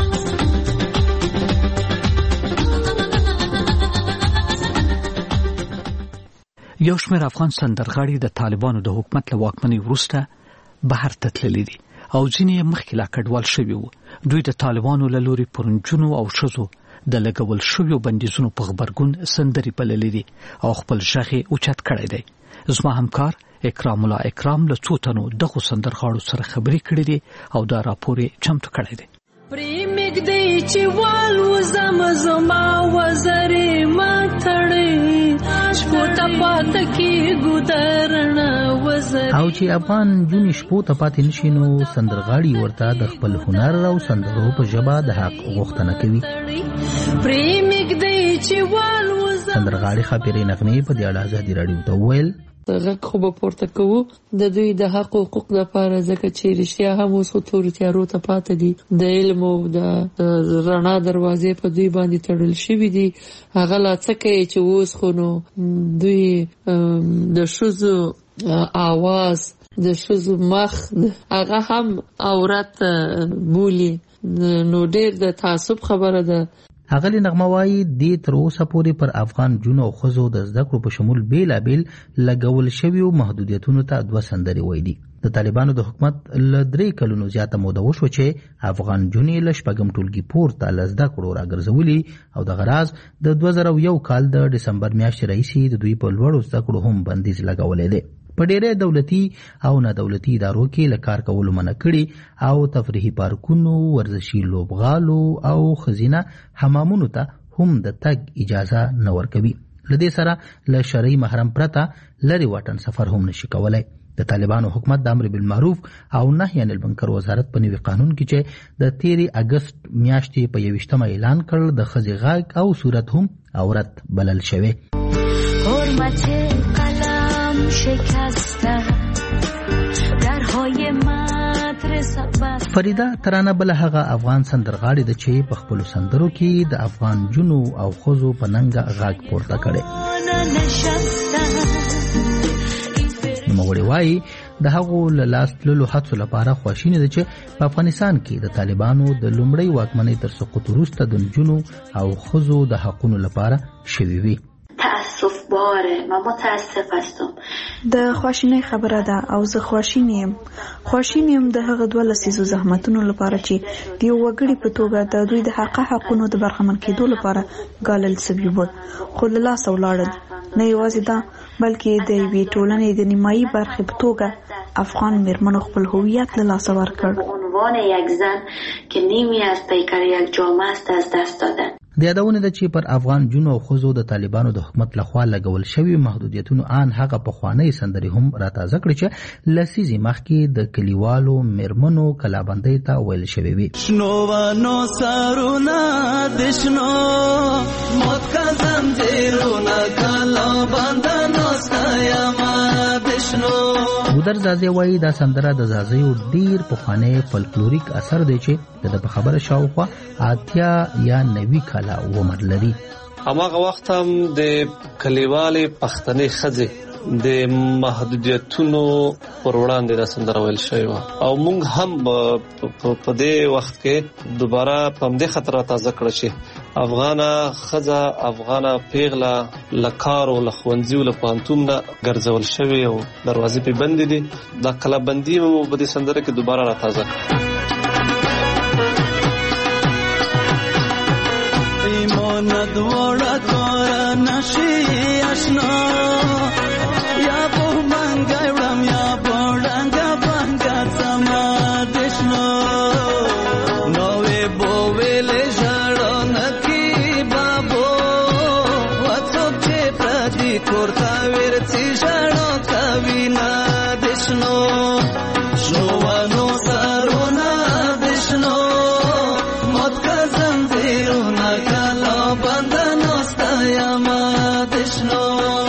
یو شمېر افغان سندرغاړي د طالبانو د حکومت له واکمنۍ وروسته بهر ته تللي دي او ځینې یې مخکې لا کډوال شوي وو. دوی د طالبانو له لوري پر نجونو او ښځو د لګول شویو بندیزونو په غبرګون سندرې بللې دي او خپل غږ یې اوچت کړی دی. زما همکار اکرام الله اکرام له څو تنو دغو سندرغاړو سره خبرې کړې دي او دا راپور یې چمتو کړی دی. پریمګ دی چې والوزم زما وزرې ماتړې شپو ته پاتې کې ګودرنه وزرې او چې افغان جونې شپو ته پاتې نشي نو سندرغاړي ورته د خپل هنر او سندرو په ژبه د حق غوښتنه کوي. پریمګ دی چې والوزم سندرغاړي خاطرې نغمې په دې اړه ازادي راډیو ته وویل غږ خو به پورته کوو د دوی د حق او حقوق لپاره ځکه چې رښتیا هم اوس خو تورو تیارو ته پاتې دي. د علم او د رڼا دروازې په دوی باندې تړل شوي دي. هغه لا څه کوي چې اوس خو نو دوی د ښځو آواز د ښځو مخ هغه هم عورت بولي نو ډېر د تعصب خبره ده. اغلی نغمه وايي د تر اوسه پورې پر افغان جنو او خزو د زده کړو په شمول بیلابیل لګول شویو محدودیتونو ته دوه سندري وایي دي. د طالبانو د حکومت ل درې کلونو زیاته موده وشو چې افغان جنې له شپږم ټولګي پورته له زده کړو راګرځولي او د غراض د دوه زره یو کال د ډسمبر میاشتې راهیسې د دوی په لوړو زده کړو هم بندیز لګولې دی. په ډېرې دولتي او نه دولتي ادارو کې له کار کولو منع کړي او تفریحي پارکونو، ورزشي لوبغالو او خزینه حمامونو ته هم د تګ اجازه نه ورکوي. له دې سره له شرعي محرم پرته لرې واټن سفر هم نشي کولای. د طالبانو حکومت د امر بالمعروف او نهي عن المنکر وزارت په نوي قانون کې چې د تیرې اگست میاشتې په یوویشتمه اعلان کړ د ښځې غږ او صورت هم عورت بلل شوی. فریده ترانه بل هغه افغان سندرغاړي د چې په خپل سندرو کې د افغان جنو او خزو په ننګ غږ پورته کړي. نوموړي وايي د هغو له لاس تللو حدسو لپاره خواشیني ده چې په افغانستان کې د طالبانو د لومړۍ واکمنۍ تر سقوط وروسته د نجونو او خزو د حقونو لپاره شوي وي. تاسف باره ما متاسف هستم. د خواشینۍ خبره ده او زه خواشین یم. خواشین یم د هغه دوه لسیزو زحمتونو لپاره چې د یو وګړي په توګه د دوی د حق حقونو د برخمن کېدو لپاره ګالل سوي ول خو له لاسه ولاړل. نه یوازې دا بلکې د یوې ټولنې د نیمایي برخې په توګه افغان میرمنو خپل هویت له لاسه ورکړ. عنوان یک زن که نیمی از پیکر یک جامعه است از دست دادن. د یادونه ده چې پر افغان جنو او خزو د طالبانو د حکومت لخوا لګول شوی محدودیتونو آن هغه پخوانی سندري هم راتازه کړي چې لسیزي مخکې د کلیوالو میرمنو کلابندۍ ته ویل شوی وي. شنو ونو سرونه د شنو موت کا زنجیرونه کلابند نوستایم د شنو. قادر زازي وایي دا سندره د زازیو ډیر پخوانی فولکلوریک اثر دی چې د په خبره شاوخوا اتیا یا نوي کاله عمر لري. هماغه وخت هم د کلیوالې پښتنې ښځې د محدودیتونو پر وړاندې دا سندره ویل شوې وه او موږ هم په دې وخت کې دوباره په همدې خاطر تازه کړه چې افغانه ښځه افغانه پیغله له کار او له ښوونځي او له پوهنتون نه ګرځول شوې او دروازې پرې بندې دي. دا کلهبندي مو په دې سندره کې دوباره را تازه کړه. ایمان دوړه کار نشي آشنا یا په منګا وړم یا بوډنګا بنګا سما دښنو نوې بوویلې ژړو نکی بابو وڅوک چې پردي کورتا ورڅي ژړو کوي نه دښنو شوانو سرونه دښنو مت کزم زیرونه کلا بندنو ستایا ما دښنو.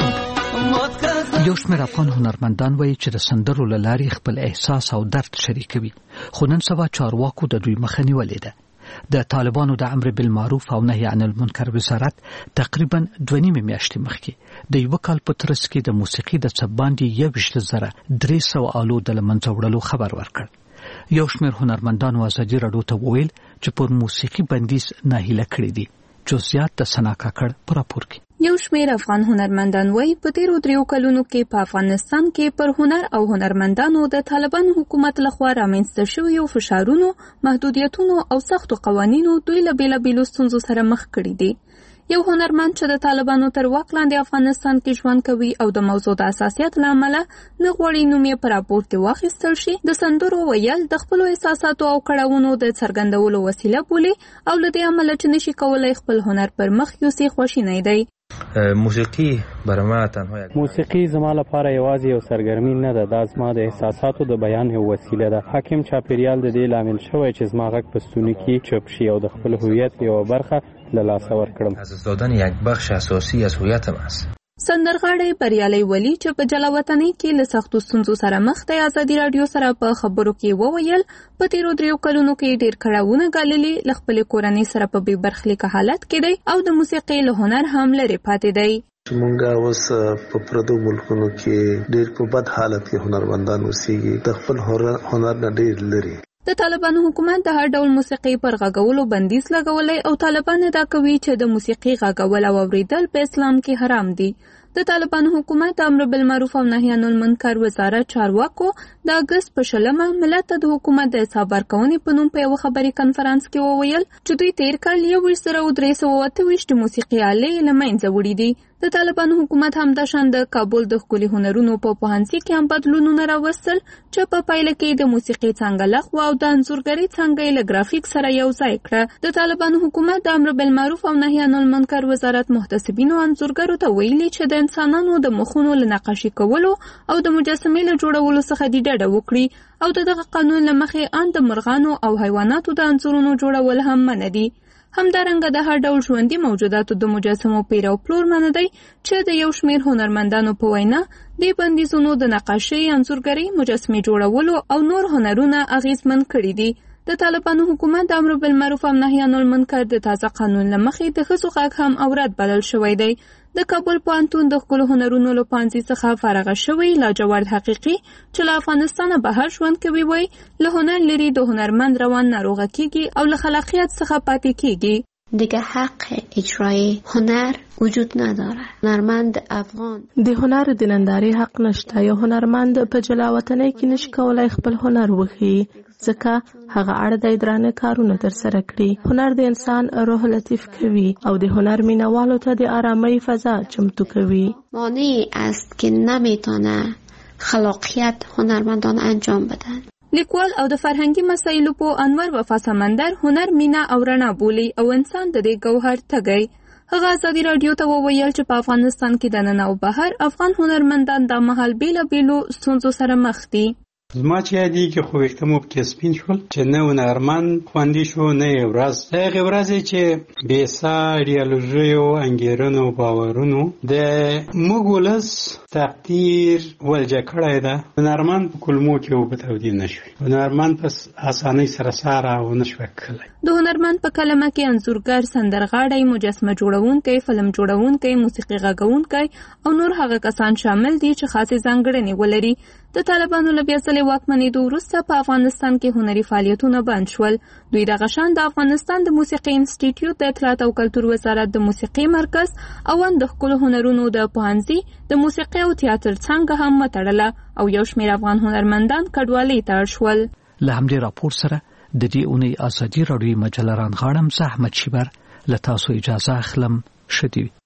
یو شمېر افغان هنرمندان وایي چې د سندرو له لارې خپل احساس او درد شریکوي، خو نن سبا چارواکو د دوی مخه نیولې ده. د طالبانو د امر بالمعروف او نهي عن المنکر وزارت تقریبا دوه نیمې میاشتې مخکې د یو کال په ترڅ کې د موسیقي د څپ باندې یوویشت زره درې سوه آلو د له منځه وړلو خبر ورکړ. یو شمېر هنرمندانو ازادي راډیو ته وویل چې پر موسیقي بندیز ناهیله کړي دي. جزئیات د سنا کاکړ په راپور کې. یو شمېر افغان هنرمندان وایي په تیرو دریو کلونو کې په افغانستان کې پر هنر او هنرمندانو د طالبانو حکومت لخوا رامنځته شویو فشارونو، محدودیتونو او سختو قوانینو دوی له بېلابېلو ستونزو سره مخ کړي دي. یو هنرمند چې د طالبانو تر واک لاندې افغانستان کې ژوند کوي او د موضوع د حساسیت له امله نه غواړي نوم یې په راپور کې واخیستل شي، د سندرو ویل د خپلو احساساتو او کړاوونو د څرګندولو وسیله بولي او له دې امله چې نشي کولی خپل هنر پر مخ یوسي خواشینی دی. موسیقي برما تنها موسیقي زما لپاره یوازې یو سرګرمي نه ده، دا زما د احساساتو د بیان یو وسیله ده. حاکم چاپیریال د دې لامل شوی چې زما غږ په ستوني کې چوپ شي او د خپل هویت یوه برخه له لاسه ورکړم. از دادن یک بخش اساسی از هویتم است. سندرغاړی بریالي ولی چې په جلاوطنۍ کې له سختو ستونزو سره مخ دی ازادي راډیو سره په خبرو کې وویل په تیرو دریو کلونو کې ډېر کړاوونه ګاللي، له خپلې کورنۍ سره په بې برخلیکه حالت کې دی او د موسیقۍ له هنر هم لرې پاتې دی. مونږه اوس په پردو ملکونو کې ډېر په بد حالت کې هنرمندان اوسېږي، د خپل هنر نه ډېر لري. د طالبانو حکومت د هر ډول موسیقي پر غږولو بندیز لګولی او طالبان ادعا کوي چې د موسیقي غږول او اوریدل په اسلام کې حرام دي. د طالبانو حکومت د امر بالمعروف او نهي عن المنکر وزارت چارواکو د اګست په شلمه ملت ته د حکومت د حساب ورکونې په نوم په یو خبري کانفرنس کې وویل چې دوی تیر کال یوویشت زره درې سوه اته ویشت موسیقي آلې له منځه وړي دي. د طالبانو حکومت همداشان د کابل د ښکلي هنرونو په پوهنځي کې هم بدلونونه راوستل چې په پایله کې د موسیقي څانګه لغوه او د انځورګرۍ څانګه یې له ګرافیک سره یو ځای کړه. د طالبانو حکومت د امر بالمعروف او نهي عن المنکر وزارت محتسبینو انځورګرو ته ویلي چې د انسانانو د مخونو له نقاشي کولو او د مجسمې له جوړولو څخه دې ډډه وکړي او د دغه قانون له مخې ان د مرغانو او حیواناتو د انځورونو جوړول هم منع دي. همدارنګه د هر ډول ژوندي موجوداتو د مجسمو پیر او پلور منع دی چې د یو شمېر هنرمندانو په وینا د بندیزونو د نقاشۍ، انځورګرۍ، مجسمې جوړولو او نور هنرونه اغیزمن کړي دي. د طالبانو حکومت د امر بالمعروف او نهي عن المنکر د تازه قانون له مخې د ښځو غږ هم اوراد بلل شوی دی. د کابل پوهنتون د ښکلو هنرونو له پوهنځي څخه فارغه شوی لاجورد حقیقي چې له افغانستانه بهر ژوند کوي وایي له هنر لرې د هنرمند روان ناروغه کیږي او له خلاقیت څخه پاتې کیږي. دیگه حق اجرای هنر وجود نداره. هنرمند افغان د هنر د نندارې حق نشته. یو هنرمند په جلاوطنۍ کې نشي کولای خپل هنر وښیي ځکه هغه اړ دی درانه کارونه ترسره کړي. هنر د انسان روح لطیف کوي او د هنر مینوالو ته د آرامۍ فضا چمتو کوي. مانع است که نمیتونه خلاقیت هنرمندان انجام بدن. لیکوال او د فرهنګي مسایلو په انور وفا سمندر هنر مینا او رڼا بولي او انسان د دې ګوهر تګي. هغه ازادي راډیو ته وویل چې په افغانستان کې د نن او بهر افغان هنرمندان د مهال بیلابیلو ستونزو سره مخ دي. زما چې یادېږي خو ویښته مو پکې سپین شول چې نه هنرمند خوندي شو نه یې ورځ د هغې ورځې چې بې سا ایډیالوژیو انګېرنو باورونو د موږ ولس تقدیر ولجه کړی ده. هنرمند په کلمو کې اوبه تودې نه شوې. هنرمند په اسانۍ سره ساره ونه شوه کلی. د هنرمند په کلمه کې انځورګر، سندرغاړی، مجسمه جوړونکی، فلم جوړونکی، موسیقي غږونکی او نور هغه کسان شامل دي چې خاصې ځانګړنې ولري. د طالبانو له بیا ځلې واکمنېدو وروسته په افغانستان کې هنري فعالیتونه بند شول. دوی دغه شان د افغانستان د موسیقي انسټیټیوټ، د اطلاعات او کلتور وزارت د موسیقي مرکز او د ښکلو هنرونو د پوهنځي د موسیقي او تیاتر څانګه هم وتړله او یو شمېر افغان هنرمندان کډوالۍ ته اړ شول. له همدې راپور سره د دې اونۍ ازادي راډیوي مجله رانغاړم زه احمد شیبر له تاسو اجازه اخلم. ښه دې وي.